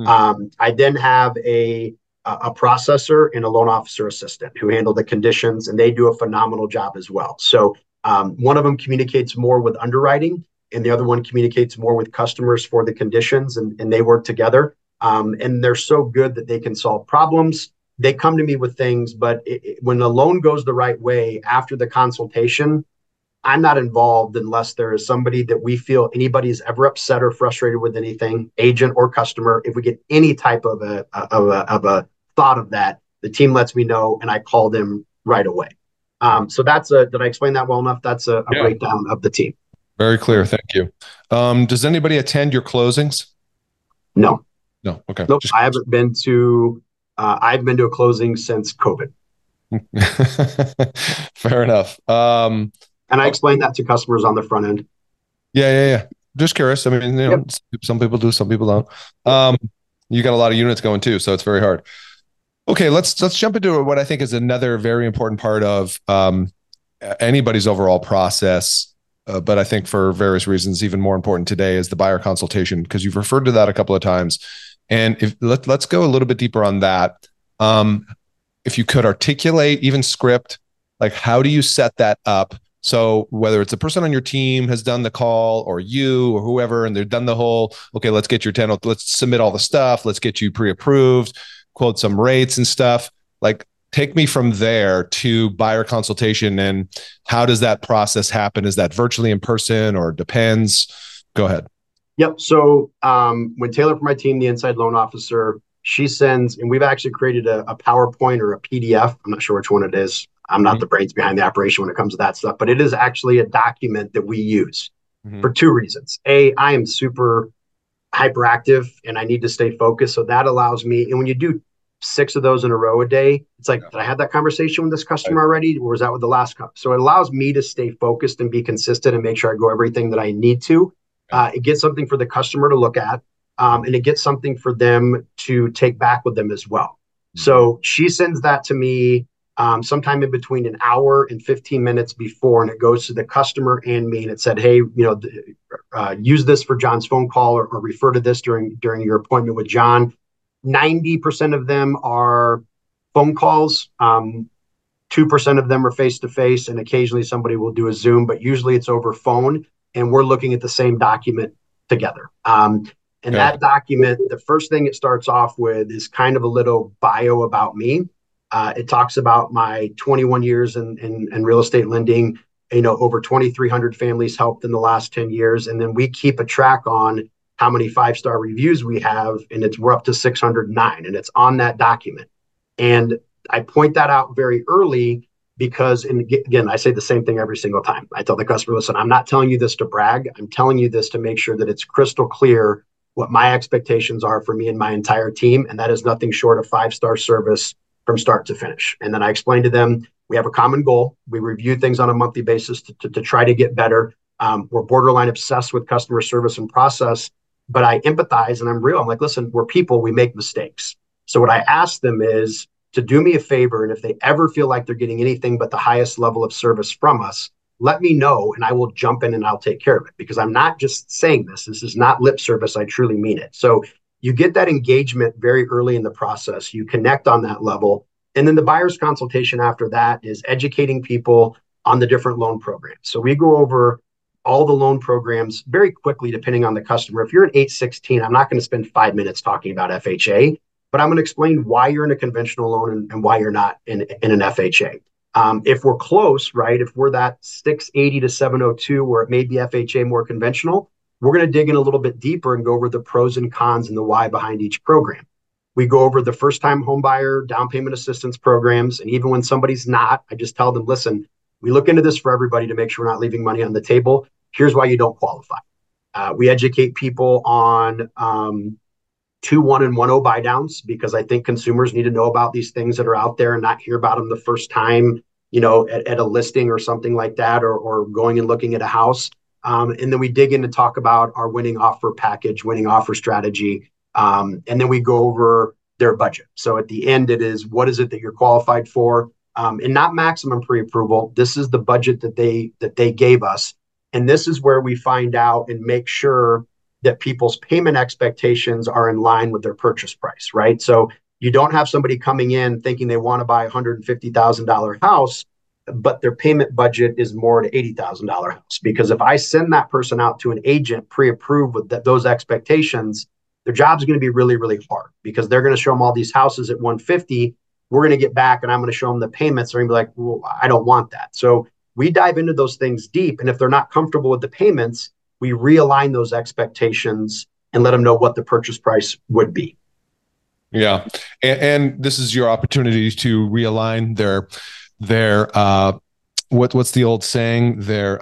I then have a processor and a loan officer assistant who handle the conditions, and they do a phenomenal job as well. So one of them communicates more with underwriting, and the other one communicates more with customers for the conditions, and they work together. And they're so good that they can solve problems. They come to me with things, but when the loan goes the right way after the consultation, I'm not involved unless there is somebody that we feel anybody's ever upset or frustrated with anything, agent or customer. If we get any type of a thought of that, the team lets me know, and I call them right away. So did I explain that well enough? That's a breakdown of the team. Very clear. Thank you. Does anybody attend your closings? No. Okay. Nope. I haven't been to, I've been to a closing since COVID. Fair enough. And I explained that to customers on the front end. Yeah. Just curious. I mean, some people do, some people don't. You got a lot of units going too, so it's very hard. Okay, let's jump into what I think is another very important part of anybody's overall process, but I think for various reasons, even more important today is the buyer consultation, because you've referred to that a couple of times. And let's go a little bit deeper on that. If you could articulate, even script, like how do you set that up So whether it's a person on your team has done the call or you or whoever, and they've done the whole, okay, let's get your 10, let's submit all the stuff. Let's get you pre-approved, quote some rates and stuff. Like take me from there to buyer consultation. And how does that process happen? Is that virtually in person or depends? Go ahead. Yep. So when Taylor from my team, the inside loan officer, she sends, and we've actually created a PowerPoint or a PDF. I'm not sure which one it is. I'm not the brains behind the operation when it comes to that stuff, but it is actually a document that we use for two reasons. A, I am super hyperactive and I need to stay focused. So that allows me, and when you do 6 of those in a row a day, it's like, did I have that conversation with this customer already? Or was that with the last customer? So it allows me to stay focused and be consistent and make sure I go everything that I need to. It gets something for the customer to look at, and it gets something for them to take back with them as well. So she sends that to me sometime in between an hour and 15 minutes before, and it goes to the customer and me, and it said, hey, use this for John's phone call, or refer to this during your appointment with John. 90% of them are phone calls. 2% of them are face-to-face, and occasionally somebody will do a Zoom, but usually it's over phone, and we're looking at the same document together. That document, the first thing it starts off with is kind of a little bio about me. It talks about my 21 years in real estate lending, over 2,300 families helped in the last 10 years. And then we keep a track on how many 5-star reviews we have, and we're up to 609, and it's on that document. And I point that out very early because, and again, I say the same thing every single time. I tell the customer, listen, I'm not telling you this to brag. I'm telling you this to make sure that it's crystal clear what my expectations are for me and my entire team. And that is nothing short of 5-star service from start to finish. And then I explain to them, we have a common goal. We review things on a monthly basis to try to get better. We're borderline obsessed with customer service and process, but I empathize and I'm real. I'm like, listen, we're people, we make mistakes. So what I ask them is to do me a favor. And if they ever feel like they're getting anything but the highest level of service from us, let me know and I will jump in and I'll take care of it, because I'm not just saying this. This is not lip service. I truly mean it. So you get that engagement very early in the process. You connect on that level. And then the buyer's consultation after that is educating people on the different loan programs. So we go over all the loan programs very quickly, depending on the customer. If you're an 816, I'm not going to spend 5 minutes talking about FHA, but I'm going to explain why you're in a conventional loan and why you're not in an FHA. If we're close, right, if we're that 680 to 702, where it may be FHA more conventional, we're going to dig in a little bit deeper and go over the pros and cons and the why behind each program. We go over the first-time home buyer down payment assistance programs. And even when somebody's not, I just tell them, listen, we look into this for everybody to make sure we're not leaving money on the table. Here's why you don't qualify. We educate people on 2-1 and 1-0 buy downs, because I think consumers need to know about these things that are out there and not hear about them the first time, at a listing or something like that, or going and looking at a house. And then we dig in to talk about our winning offer package, winning offer strategy. And then we go over their budget. So at the end, it is, what is it that you're qualified for? And not maximum pre-approval. This is the budget that they gave us. And this is where we find out and make sure that people's payment expectations are in line with their purchase price, right? So you don't have somebody coming in thinking they want to buy a $150,000 house, but their payment budget is more to $80,000 house. Because if I send that person out to an agent pre-approved with those expectations, their job's going to be really, really hard, because they're going to show them all these houses at 150. We're going to get back and I'm going to show them the payments. They're going to be like, well, I don't want that. So we dive into those things deep. And if they're not comfortable with the payments, we realign those expectations and let them know what the purchase price would be. Yeah. And this is your opportunity to realign their what's the old saying? Their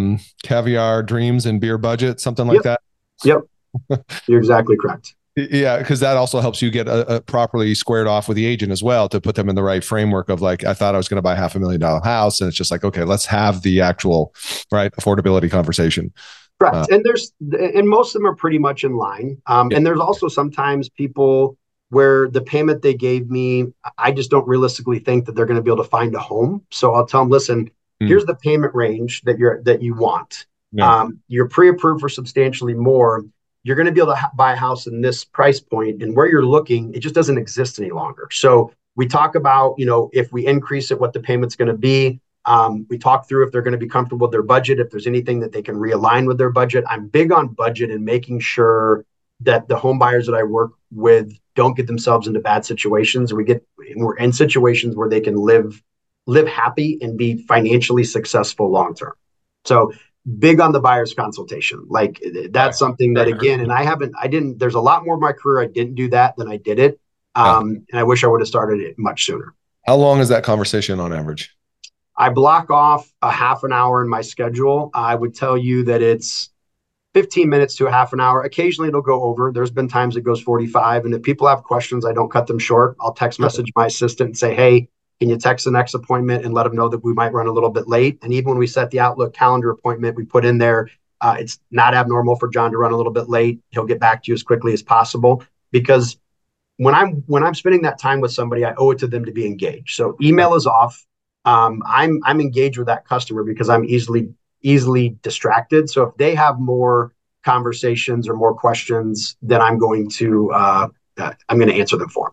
caviar dreams and beer budget, something like that. Yep. You're exactly correct. Yeah, because that also helps you get a properly squared off with the agent as well, to put them in the right framework of like, I thought I was going to buy a $500,000 house. And it's just like, okay, let's have the actual affordability conversation. Correct. And most of them are pretty much in line. And there's also sometimes people where the payment they gave me, I just don't realistically think that they're going to be able to find a home. So I'll tell them, listen, here's the payment range that you want. Yeah. You're pre-approved for substantially more. You're going to be able to buy a house in this price point, and where you're looking, it just doesn't exist any longer. So we talk about, if we increase it, what the payment's going to be. We talk through if they're going to be comfortable with their budget, if there's anything that they can realign with their budget. I'm big on budget and making sure that the home buyers that I work with don't get themselves into bad situations. We're in situations where they can live happy and be financially successful long term. So big on the buyer's consultation. Like that's something that again, and there's a lot more of my career I didn't do that than I did it. And I wish I would have started it much sooner. How long is that conversation on average? I block off a half an hour in my schedule. I would tell you that it's 15 minutes to a half an hour. Occasionally it'll go over. There's been times it goes 45. And if people have questions, I don't cut them short. I'll text message my assistant and say, hey, can you text the next appointment and let them know that we might run a little bit late? And even when we set the Outlook calendar appointment, we put in there, it's not abnormal for John to run a little bit late. He'll get back to you as quickly as possible, because when I'm spending that time with somebody, I owe it to them to be engaged. So email is off. I'm engaged with that customer because I'm easily distracted. So if they have more conversations or more questions, then I'm going to answer them for them.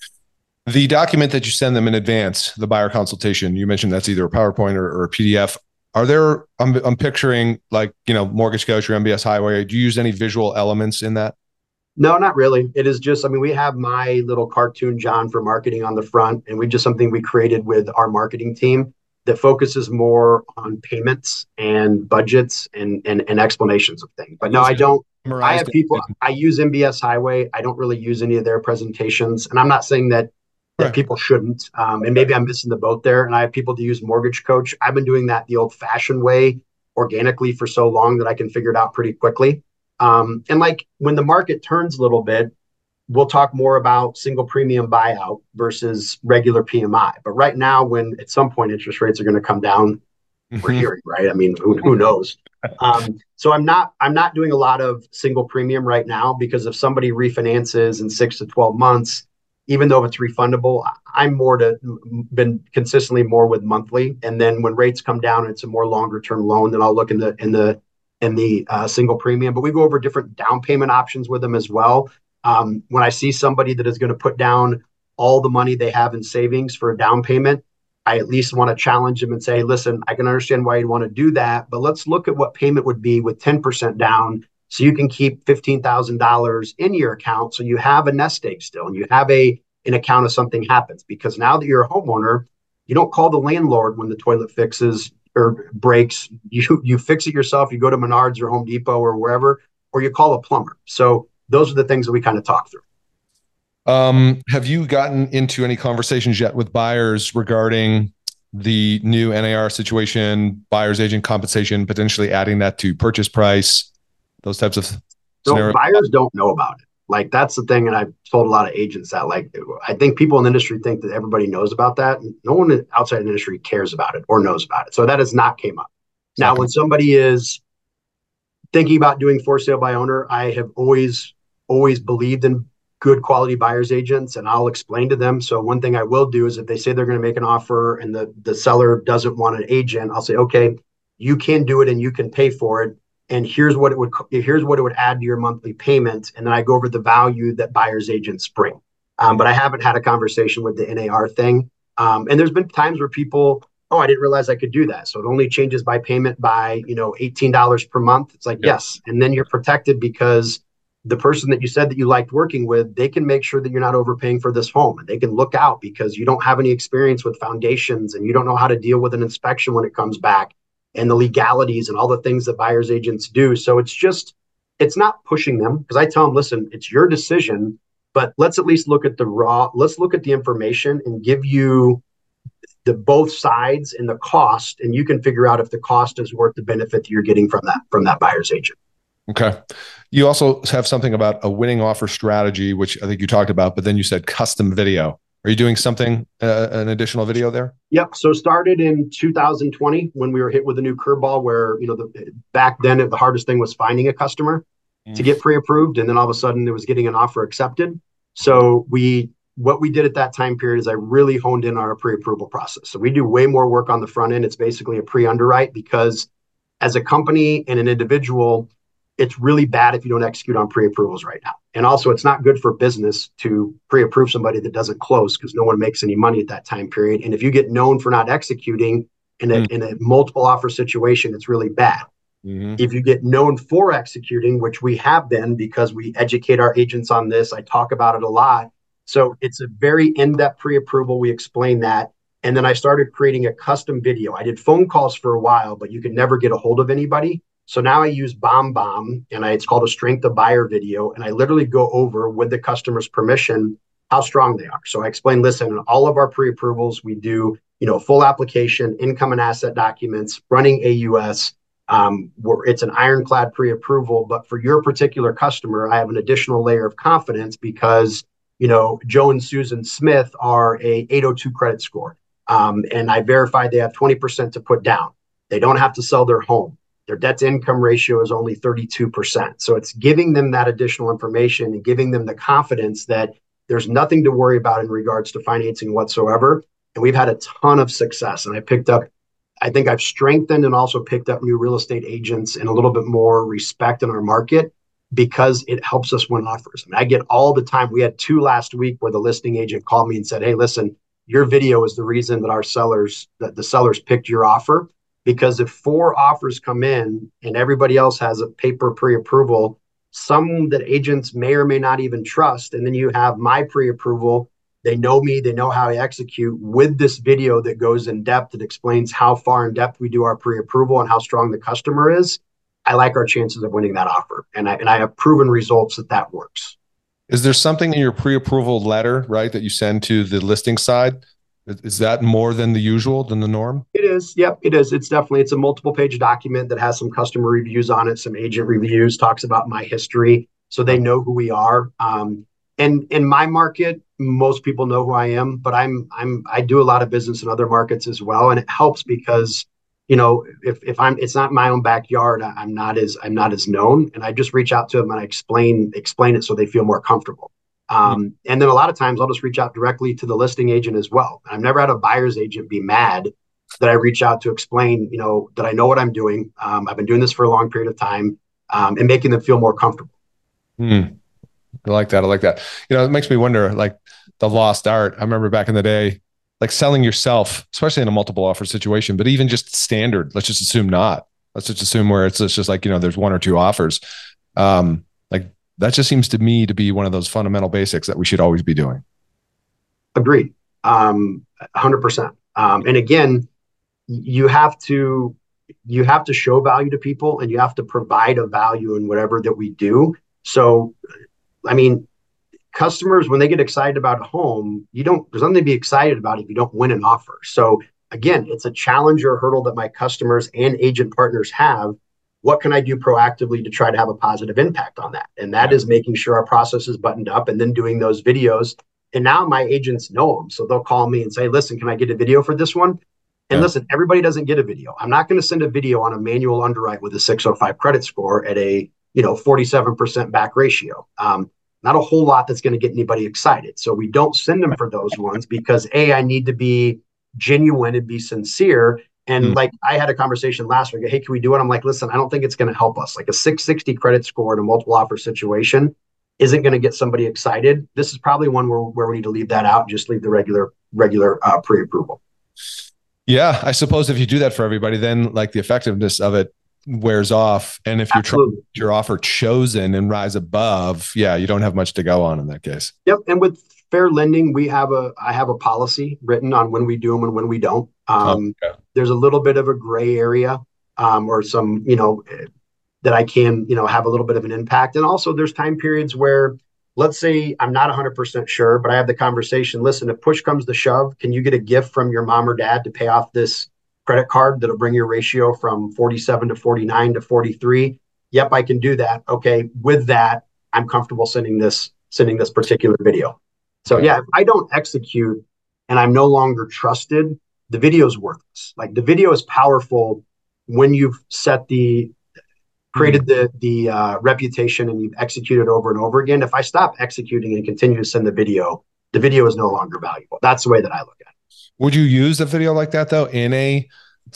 The document that you send them in advance, the buyer consultation, you mentioned that's either a PowerPoint or a PDF. Are there, I'm picturing like, Mortgage Coach or MBS Highway. Do you use any visual elements in that? No, not really. It is just, we have my little cartoon John for marketing on the front, and we just something we created with our marketing team that focuses more on payments and budgets and explanations of things. But no, I don't. I have people, I use MBS Highway. I don't really use any of their presentations. And I'm not saying that people shouldn't. And maybe I'm missing the boat there. And I have people to use Mortgage Coach. I've been doing that the old fashioned way organically for so long that I can figure it out pretty quickly. And like when the market turns a little bit, we'll talk more about single premium buyout versus regular PMI. But right now, when at some point interest rates are going to come down, we're hearing, right? Who knows? So I'm not doing a lot of single premium right now, because if somebody refinances in 6 to 12 months, even though it's refundable, I'm been consistently more with monthly. And then when rates come down, it's a more longer term loan, then I'll look in the single premium. But we go over different down payment options with them as well. When I see somebody that is going to put down all the money they have in savings for a down payment, I at least want to challenge them and say, listen, I can understand why you'd want to do that, but let's look at what payment would be with 10% down, so you can keep $15,000 in your account, so you have a nest egg still, and you have an account if something happens. Because now that you're a homeowner, you don't call the landlord when the toilet fixes or breaks. You fix it yourself. You go to Menards or Home Depot or wherever, or you call a plumber. So those are the things that we kind of talk through. Have you gotten into any conversations yet with buyers regarding the new NAR situation, buyer's agent compensation, potentially adding that to purchase price, those types of scenarios? So buyers don't know about it. Like, that's the thing. And I've told a lot of agents that, like, I think people in the industry think that everybody knows about that. No one outside the industry cares about it or knows about it. So that has not came up. Now, when somebody is thinking about doing for sale by owner, I have always believed in good quality buyer's agents, and I'll explain to them. So one thing I will do is if they say they're going to make an offer and the seller doesn't want an agent, I'll say, okay, you can do it and you can pay for it. And here's what it would add to your monthly payment. And then I go over the value that buyer's agents bring. But I haven't had a conversation with the NAR thing. And there's been times where people, I didn't realize I could do that. So it only changes by payment by, $18 per month. It's like, yes. And then you're protected because the person that you said that you liked working with, they can make sure that you're not overpaying for this home. And they can look out because you don't have any experience with foundations and you don't know how to deal with an inspection when it comes back, and the legalities and all the things that buyer's agents do. So it's not pushing them, because I tell them, listen, it's your decision, but let's at least look at let's look at the information and give you the both sides and the cost, and you can figure out if the cost is worth the benefit that you're getting from that buyer's agent. Okay. You also have something about a winning offer strategy, which I think you talked about, but then you said custom video. Are you doing something, an additional video there? Yep. So started in 2020 when we were hit with a new curveball where, back then the hardest thing was finding a customer to get pre-approved. And then all of a sudden it was getting an offer accepted. So what we did at that time period is I really honed in our pre-approval process. So we do way more work on the front end. It's basically a pre-underwrite, because as a company and an individual, it's really bad if you don't execute on pre-approvals right now. And also, it's not good for business to pre-approve somebody that doesn't close, because no one makes any money at that time period. And if you get known for not executing, In a multiple offer situation, it's really bad. Mm-hmm. If you get known for executing, which we have been because we educate our agents on this, I talk about it a lot. So it's a very in-depth pre-approval. We explain that. And then I started creating a custom video. I did phone calls for a while, but you could never get a hold of anybody. So now I use BombBomb, and it's called a strength of buyer video. And I literally go over with the customer's permission how strong they are. So I explain, listen, in all of our pre-approvals, we do, full application, income and asset documents, running AUS. It's an ironclad pre-approval, but for your particular customer, I have an additional layer of confidence because, Joe and Susan Smith are a 802 credit score. And I verified they have 20% to put down. They don't have to sell their home. Their debt to income ratio is only 32%. So it's giving them that additional information and giving them the confidence that there's nothing to worry about in regards to financing whatsoever. And we've had a ton of success. And I think I've strengthened and also picked up new real estate agents and a little bit more respect in our market because it helps us win offers. I get all the time. We had 2 last week where the listing agent called me and said, hey, listen, your video is the reason that the sellers picked your offer. Because if 4 offers come in and everybody else has a paper pre-approval, some that agents may or may not even trust, and then you have my pre-approval, they know me, they know how I execute with this video that goes in depth, that explains how far in depth we do our pre-approval and how strong the customer is. I like our chances of winning that offer. And I have proven results that works. Is there something in your pre-approval letter, right, that you send to the listing side? Is that more than the usual, than the norm? It is. Yep, it is. It's a multiple page document that has some customer reviews on it, some agent reviews, talks about my history. So they know who we are. And in my market, most people know who I am, but I do a lot of business in other markets as well. And it helps because, if it's not my own backyard, I'm not as known. And I just reach out to them and I explain it so they feel more comfortable. And then a lot of times I'll just reach out directly to the listing agent as well. I've never had a buyer's agent be mad that I reach out to explain, that I know what I'm doing. I've been doing this for a long period of time, and making them feel more comfortable. I like that. It makes me wonder, like the lost art. I remember back in the day, like selling yourself, especially in a multiple offer situation, but even just standard, let's just assume not. Let's just assume where it's just like, there's 1 or 2 offers. Like that just seems to me to be one of those fundamental basics that we should always be doing. Agreed. 100%. And again, you have to show value to people, and you have to provide a value in whatever that we do. So, customers, when they get excited about a home, there's nothing to be excited about if you don't win an offer. So again, it's a challenge or a hurdle that my customers and agent partners have. What can I do proactively to try to have a positive impact on that? And that is making sure our process is buttoned up and then doing those videos. And now my agents know them. So they'll call me and say, listen, can I get a video for this one? And listen, everybody doesn't get a video. I'm not going to send a video on a manual underwrite with a 605 credit score at a 47% back ratio. Not a whole lot that's going to get anybody excited. So we don't send them for those ones because I need to be genuine and be sincere. And like I had a conversation last week, hey, can we do it? I'm like, listen, I don't think it's going to help us. Like a 660 credit score in a multiple offer situation isn't going to get somebody excited. This is probably one where we need to leave that out and just leave the regular pre-approval. Yeah, I suppose if you do that for everybody, then like the effectiveness of it wears off. And if you're trying to get your offer chosen and rise above, you don't have much to go on in that case. Yep. And with fair lending, I have a policy written on when we do them and when we don't. There's a little bit of a gray area, or some, that I can, have a little bit of an impact. And also there's time periods where, let's say I'm not 100% sure, but I have the conversation, listen, if push comes to shove, can you get a gift from your mom or dad to pay off this credit card that'll bring your ratio from 47 to 49 to 43? Yep, I can do that. Okay. With that, I'm comfortable sending this particular video. So if I don't execute and I'm no longer trusted, the video is worthless. Like the video is powerful when you've created the reputation and you've executed over and over again. If I stop executing and continue to send the video is no longer valuable. That's the way that I look at it. Would you use a video like that though in a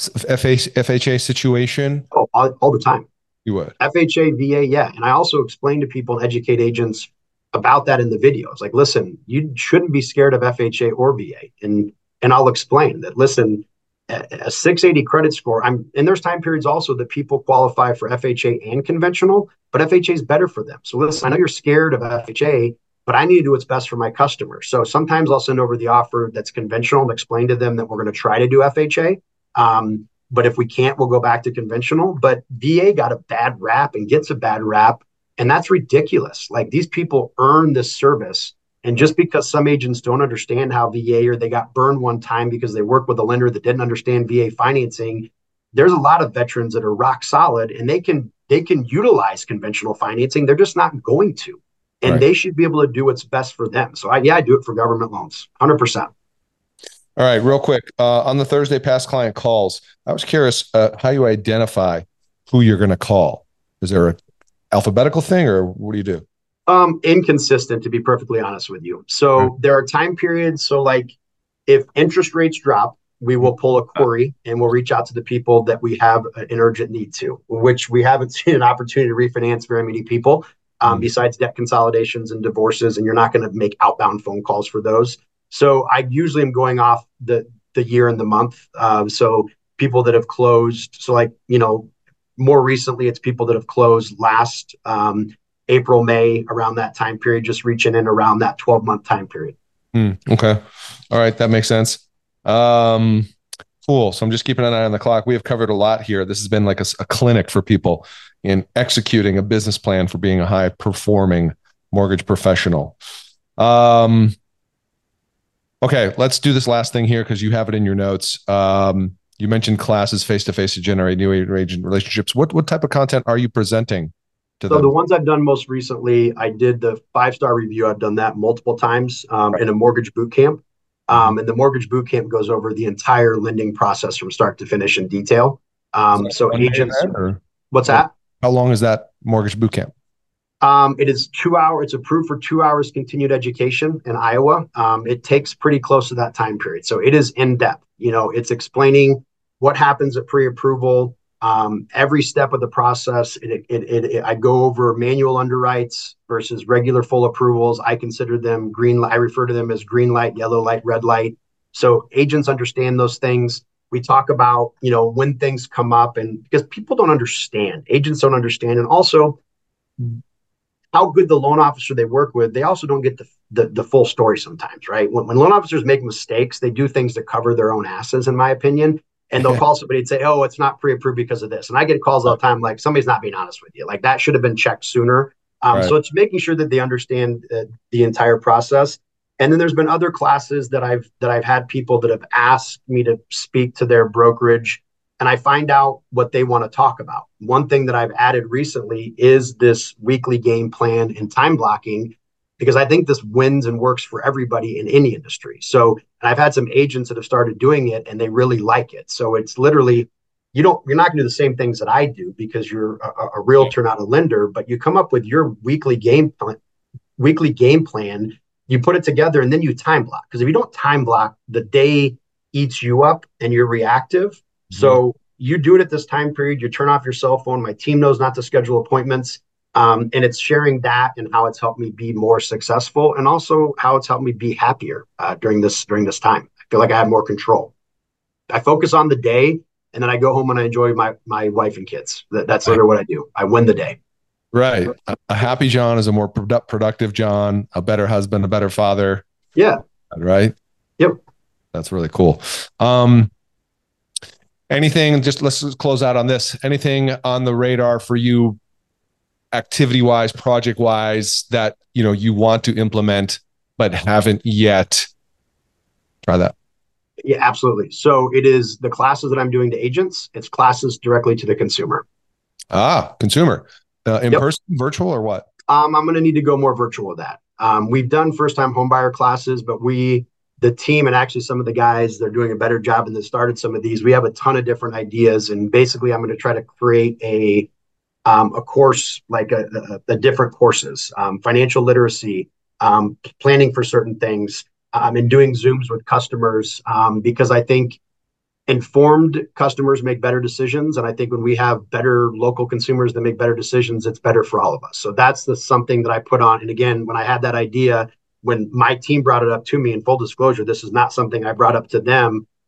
FHA situation? Oh, all the time. You would. FHA, VA, yeah. And I also explain to people and educate agents about that in the videos. Like, listen, you shouldn't be scared of FHA or VA. And I'll explain that, listen, a 680 credit score. And there's time periods also that people qualify for FHA and conventional, but FHA is better for them. So listen, I know you're scared of FHA, but I need to do what's best for my customers. So sometimes I'll send over the offer that's conventional and explain to them that we're going to try to do FHA. But if we can't, we'll go back to conventional. But VA got a bad rap and gets a bad rap. And that's ridiculous. Like, these people earn this service. And just because some agents don't understand how VA, or they got burned one time because they worked with a lender that didn't understand VA financing, there's a lot of veterans that are rock solid and they can utilize conventional financing. They're just not going to. And Right. they should be able to do what's best for them. So I do it for government loans, 100%. All right, real quick. On the Thursday past client calls, I was curious how you identify who you're going to call. Is there an alphabetical thing, or what do you do? Inconsistent, to be perfectly honest with you. So there are time periods. So like, if interest rates drop, we will pull a query and we'll reach out to the people that we have an urgent need to, which we haven't seen an opportunity to refinance very many people, besides debt consolidations and divorces. And you're not going to make outbound phone calls for those. So I usually am going off the year and the month. So people that have closed. So like, more recently, it's people that have closed last April, May, around that time period, just reaching in around that 12-month time period. Okay. All right. That makes sense. Cool. So I'm just keeping an eye on the clock. We have covered a lot here. This has been like a clinic for people in executing a business plan for being a high performing mortgage professional. Okay, let's do this last thing here because you have it in your notes. You mentioned classes face-to-face to generate new agent relationships. What type of content are you presenting to them? So the ones I've done most recently, I did the 5-star review. I've done that multiple times in a mortgage boot camp. And the mortgage boot camp goes over the entire lending process from start to finish in detail. So agents, what's that? How long is that mortgage boot camp? It is 2 hours. It's approved for 2 hours continued education in Iowa. It takes pretty close to that time period. So it is in depth. It's explaining what happens at pre-approval, every step of the process. I go over manual underwrites versus regular full approvals. I consider them green. I refer to them as green light, yellow light, red light. So agents understand those things. We talk about, when things come up, and because people don't understand, agents don't understand. And also, how good the loan officer they work with, they also don't get the full story sometimes, right? When loan officers make mistakes, they do things to cover their own asses, in my opinion. And they'll call somebody and say, oh, it's not pre-approved because of this. And I get calls all the time like, somebody's not being honest with you. Like, that should have been checked sooner. Right. So it's making sure that they understand the entire process. And then there's been other classes that I've had people that have asked me to speak to their brokerage, and I find out what they want to talk about. One thing that I've added recently is this weekly game plan and time blocking, because I think this wins and works for everybody in any industry. So, and I've had some agents that have started doing it and they really like it. So it's literally, you're not going to do the same things that I do because you're a realtor, not a lender, but you come up with your weekly game plan, you put it together, and then you time block. Because if you don't time block, the day eats you up and you're reactive. So you do it at this time period, you turn off your cell phone. My team knows not to schedule appointments. And it's sharing that and how it's helped me be more successful, and also how it's helped me be happier during this time. I feel like I have more control. I focus on the day, and then I go home and I enjoy my wife and kids. That's literally what I do. I win the day. Right. A happy John is a more productive John, a better husband, a better father. Yeah. Right. Yep. That's really cool. Anything, let's close out on this. Anything on the radar for you, activity wise, project wise, that, you want to implement, but haven't yet? Try that. Yeah, absolutely. So it is the classes that I'm doing to agents. It's classes directly to the consumer. Consumer. In person, virtual, or what? I'm going to need to go more virtual with that. We've done first-time homebuyer classes, but the team, and actually some of the guys, they're doing a better job and they started some of these. We have a ton of different ideas, and basically I'm going to try to create a course, like a different courses, financial literacy, planning for certain things, and doing Zooms with customers, because I think informed customers make better decisions. And I think when we have better local consumers that make better decisions, it's better for all of us. So that's something that I put on. And again, when I had that idea, when my team brought it up to me, in full disclosure, this is not something I brought up to them.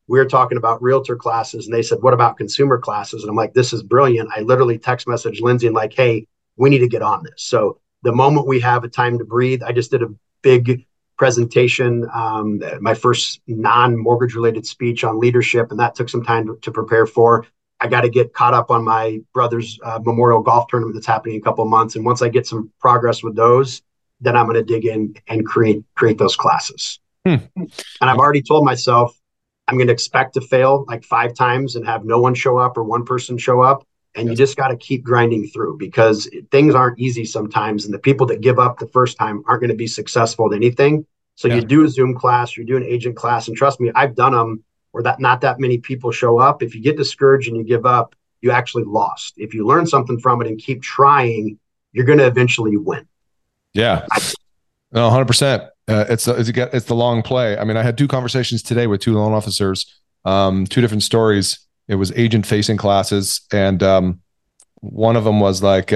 we were talking about realtor classes, and they said, what about consumer classes? And I'm like, this is brilliant. I literally text message Lindsay and like, hey, we need to get on this. So the moment we have a time to breathe, I just did a big presentation, my first non-mortgage related speech on leadership, and that took some time to prepare for. I got to get caught up on my brother's memorial golf tournament that's happening in a couple of months. And once I get some progress with those, then I'm going to dig in and create those classes. And I've already told myself I'm going to expect to fail like 5 times and have no one show up or one person show up. And you just got to keep grinding through, because things aren't easy sometimes. And the people that give up the first time aren't going to be successful at anything. So you do a Zoom class, you do an agent class, and trust me, I've done them where that not that many people show up. If you get discouraged and you give up, you actually lost. If you learn something from it and keep trying, you're going to eventually win. Yeah, no, 100%. It's the long play. I mean, I had 2 conversations today with 2 loan officers, 2 different stories. It was agent facing classes. And one of them was like,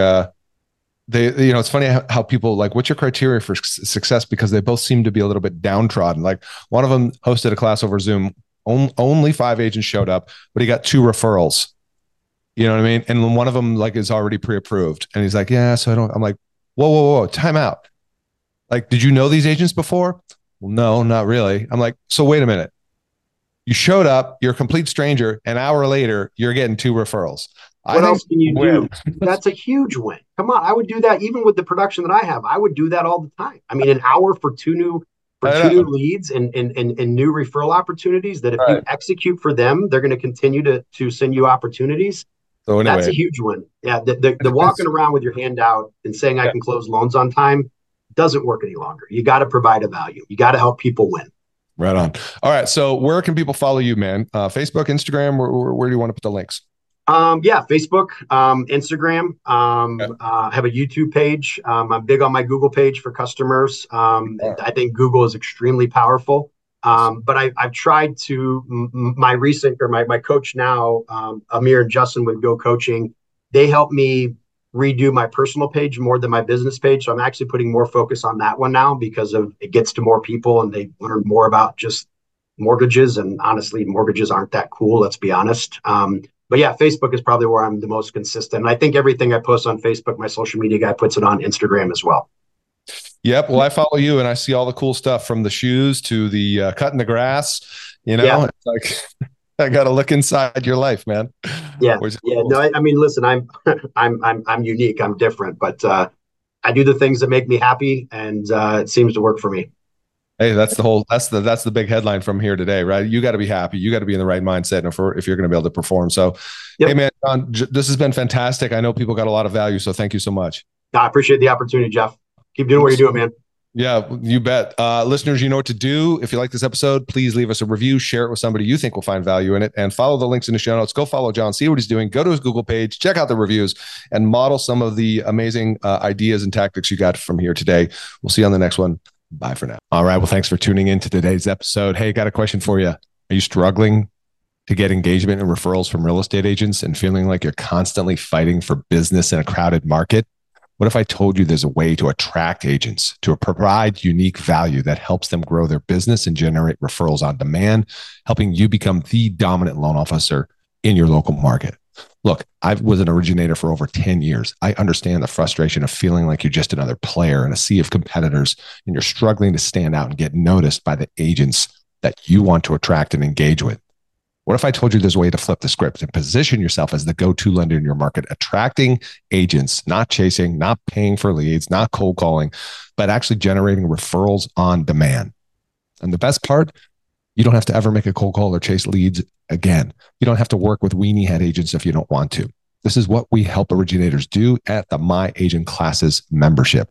it's funny how people like, what's your criteria for success? Because they both seem to be a little bit downtrodden. Like one of them hosted a class over Zoom. Only 5 agents showed up, but he got 2 referrals. You know what I mean? And one of them like is already pre-approved. And he's like, yeah, so I'm like, whoa, time out. Like, did you know these agents before? Well, no, not really. I'm like, so wait a minute. You showed up, you're a complete stranger. An hour later, you're getting 2 referrals. What else can you do? That's a huge win. Come on. I would do that even with the production that I have. I would do that all the time. I mean, an hour for 2 new leads and new referral opportunities that if you execute for them, they're going to continue to send you opportunities. So anyway, that's a huge one. Yeah. The walking around with your hand out and saying I can close loans on time doesn't work any longer. You got to provide a value. You got to help people win. Right on. All right. So where can people follow you, man? Facebook, Instagram, where do you want to put the links? Facebook, Instagram, have a YouTube page. I'm big on my Google page for customers. I think Google is extremely powerful. But I've tried to, my coach now, Amir and Justin with Go Coaching, they help me redo my personal page more than my business page. So I'm actually putting more focus on that one now because it gets to more people and they learn more about just mortgages. And honestly, mortgages aren't that cool. Let's be honest. But yeah, Facebook is probably where I'm the most consistent. And I think everything I post on Facebook, my social media guy puts it on Instagram as well. Yep. Well, I follow you and I see all the cool stuff from the shoes to the cutting the grass. It's like I got to look inside your life, man. Yeah. No, I mean, listen, I'm unique. I'm different, but I do the things that make me happy, and it seems to work for me. Hey, that's the big headline from here today, right? You got to be happy. You got to be in the right mindset if you're going to be able to perform. So, Hey, man, John, this has been fantastic. I know people got a lot of value, so thank you so much. I appreciate the opportunity, Jeff. Keep doing what you're doing, man. Yeah, you bet. Listeners, you know what to do. If you like this episode, please leave us a review, share it with somebody you think will find value in it, and follow the links in the show notes. Go follow John, see what he's doing. Go to his Google page, check out the reviews, and model some of the amazing ideas and tactics you got from here today. We'll see you on the next one. Bye for now. All right. Well, thanks for tuning in to today's episode. Hey, got a question for you. Are you struggling to get engagement and referrals from real estate agents and feeling like you're constantly fighting for business in a crowded market? What if I told you there's a way to attract agents, to provide unique value that helps them grow their business and generate referrals on demand, helping you become the dominant loan officer in your local market? Look, I was an originator for over 10 years. I understand the frustration of feeling like you're just another player in a sea of competitors and you're struggling to stand out and get noticed by the agents that you want to attract and engage with. What if I told you there's a way to flip the script and position yourself as the go-to lender in your market, attracting agents, not chasing, not paying for leads, not cold calling, but actually generating referrals on demand? And the best part, you don't have to ever make a cold call or chase leads again. You don't have to work with weenie head agents if you don't want to. This is what we help originators do at the My Agent Classes membership.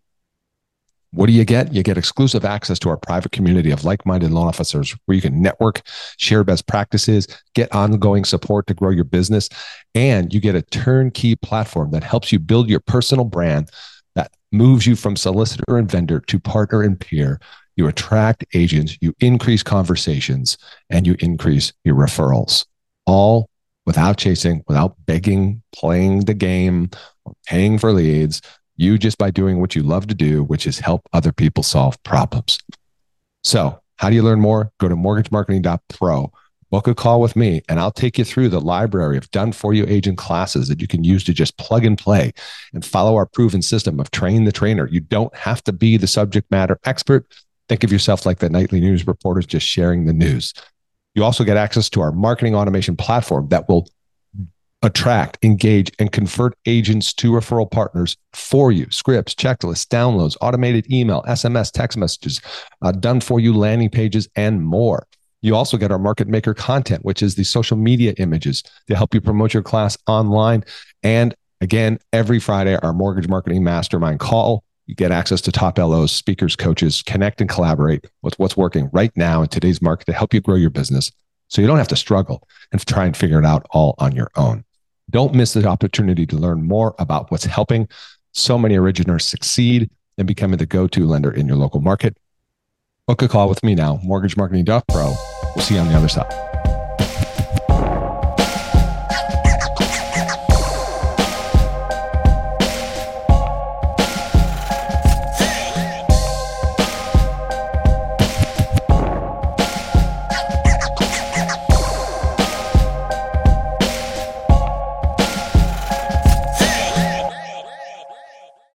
What do you get? You get exclusive access to our private community of like-minded loan officers where you can network, share best practices, get ongoing support to grow your business, and you get a turnkey platform that helps you build your personal brand that moves you from solicitor and vendor to partner and peer. You attract agents, you increase conversations, and you increase your referrals, all without chasing, without begging, playing the game, or paying for leads. You just by doing what you love to do, which is help other people solve problems. So how do you learn more? Go to mortgagemarketing.pro. book a call with me and I'll take you through the library of done-for-you agent classes that you can use to just plug and play and follow our proven system of train the trainer. You don't have to be the subject matter expert. Think of yourself like the nightly news reporters just sharing the news. You also get access to our marketing automation platform that will attract, engage, and convert agents to referral partners for you. Scripts, checklists, downloads, automated email, SMS, text messages, done-for-you landing pages, and more. You also get our market maker content, which is the social media images to help you promote your class online. And again, every Friday, our mortgage marketing mastermind call. You get access to top LOs, speakers, coaches, connect and collaborate with what's working right now in today's market to help you grow your business so you don't have to struggle and try and figure it out all on your own. Don't miss the opportunity to learn more about what's helping so many originators succeed and becoming the go-to lender in your local market. Book a call with me now, mortgagemarketing.pro. We'll see you on the other side.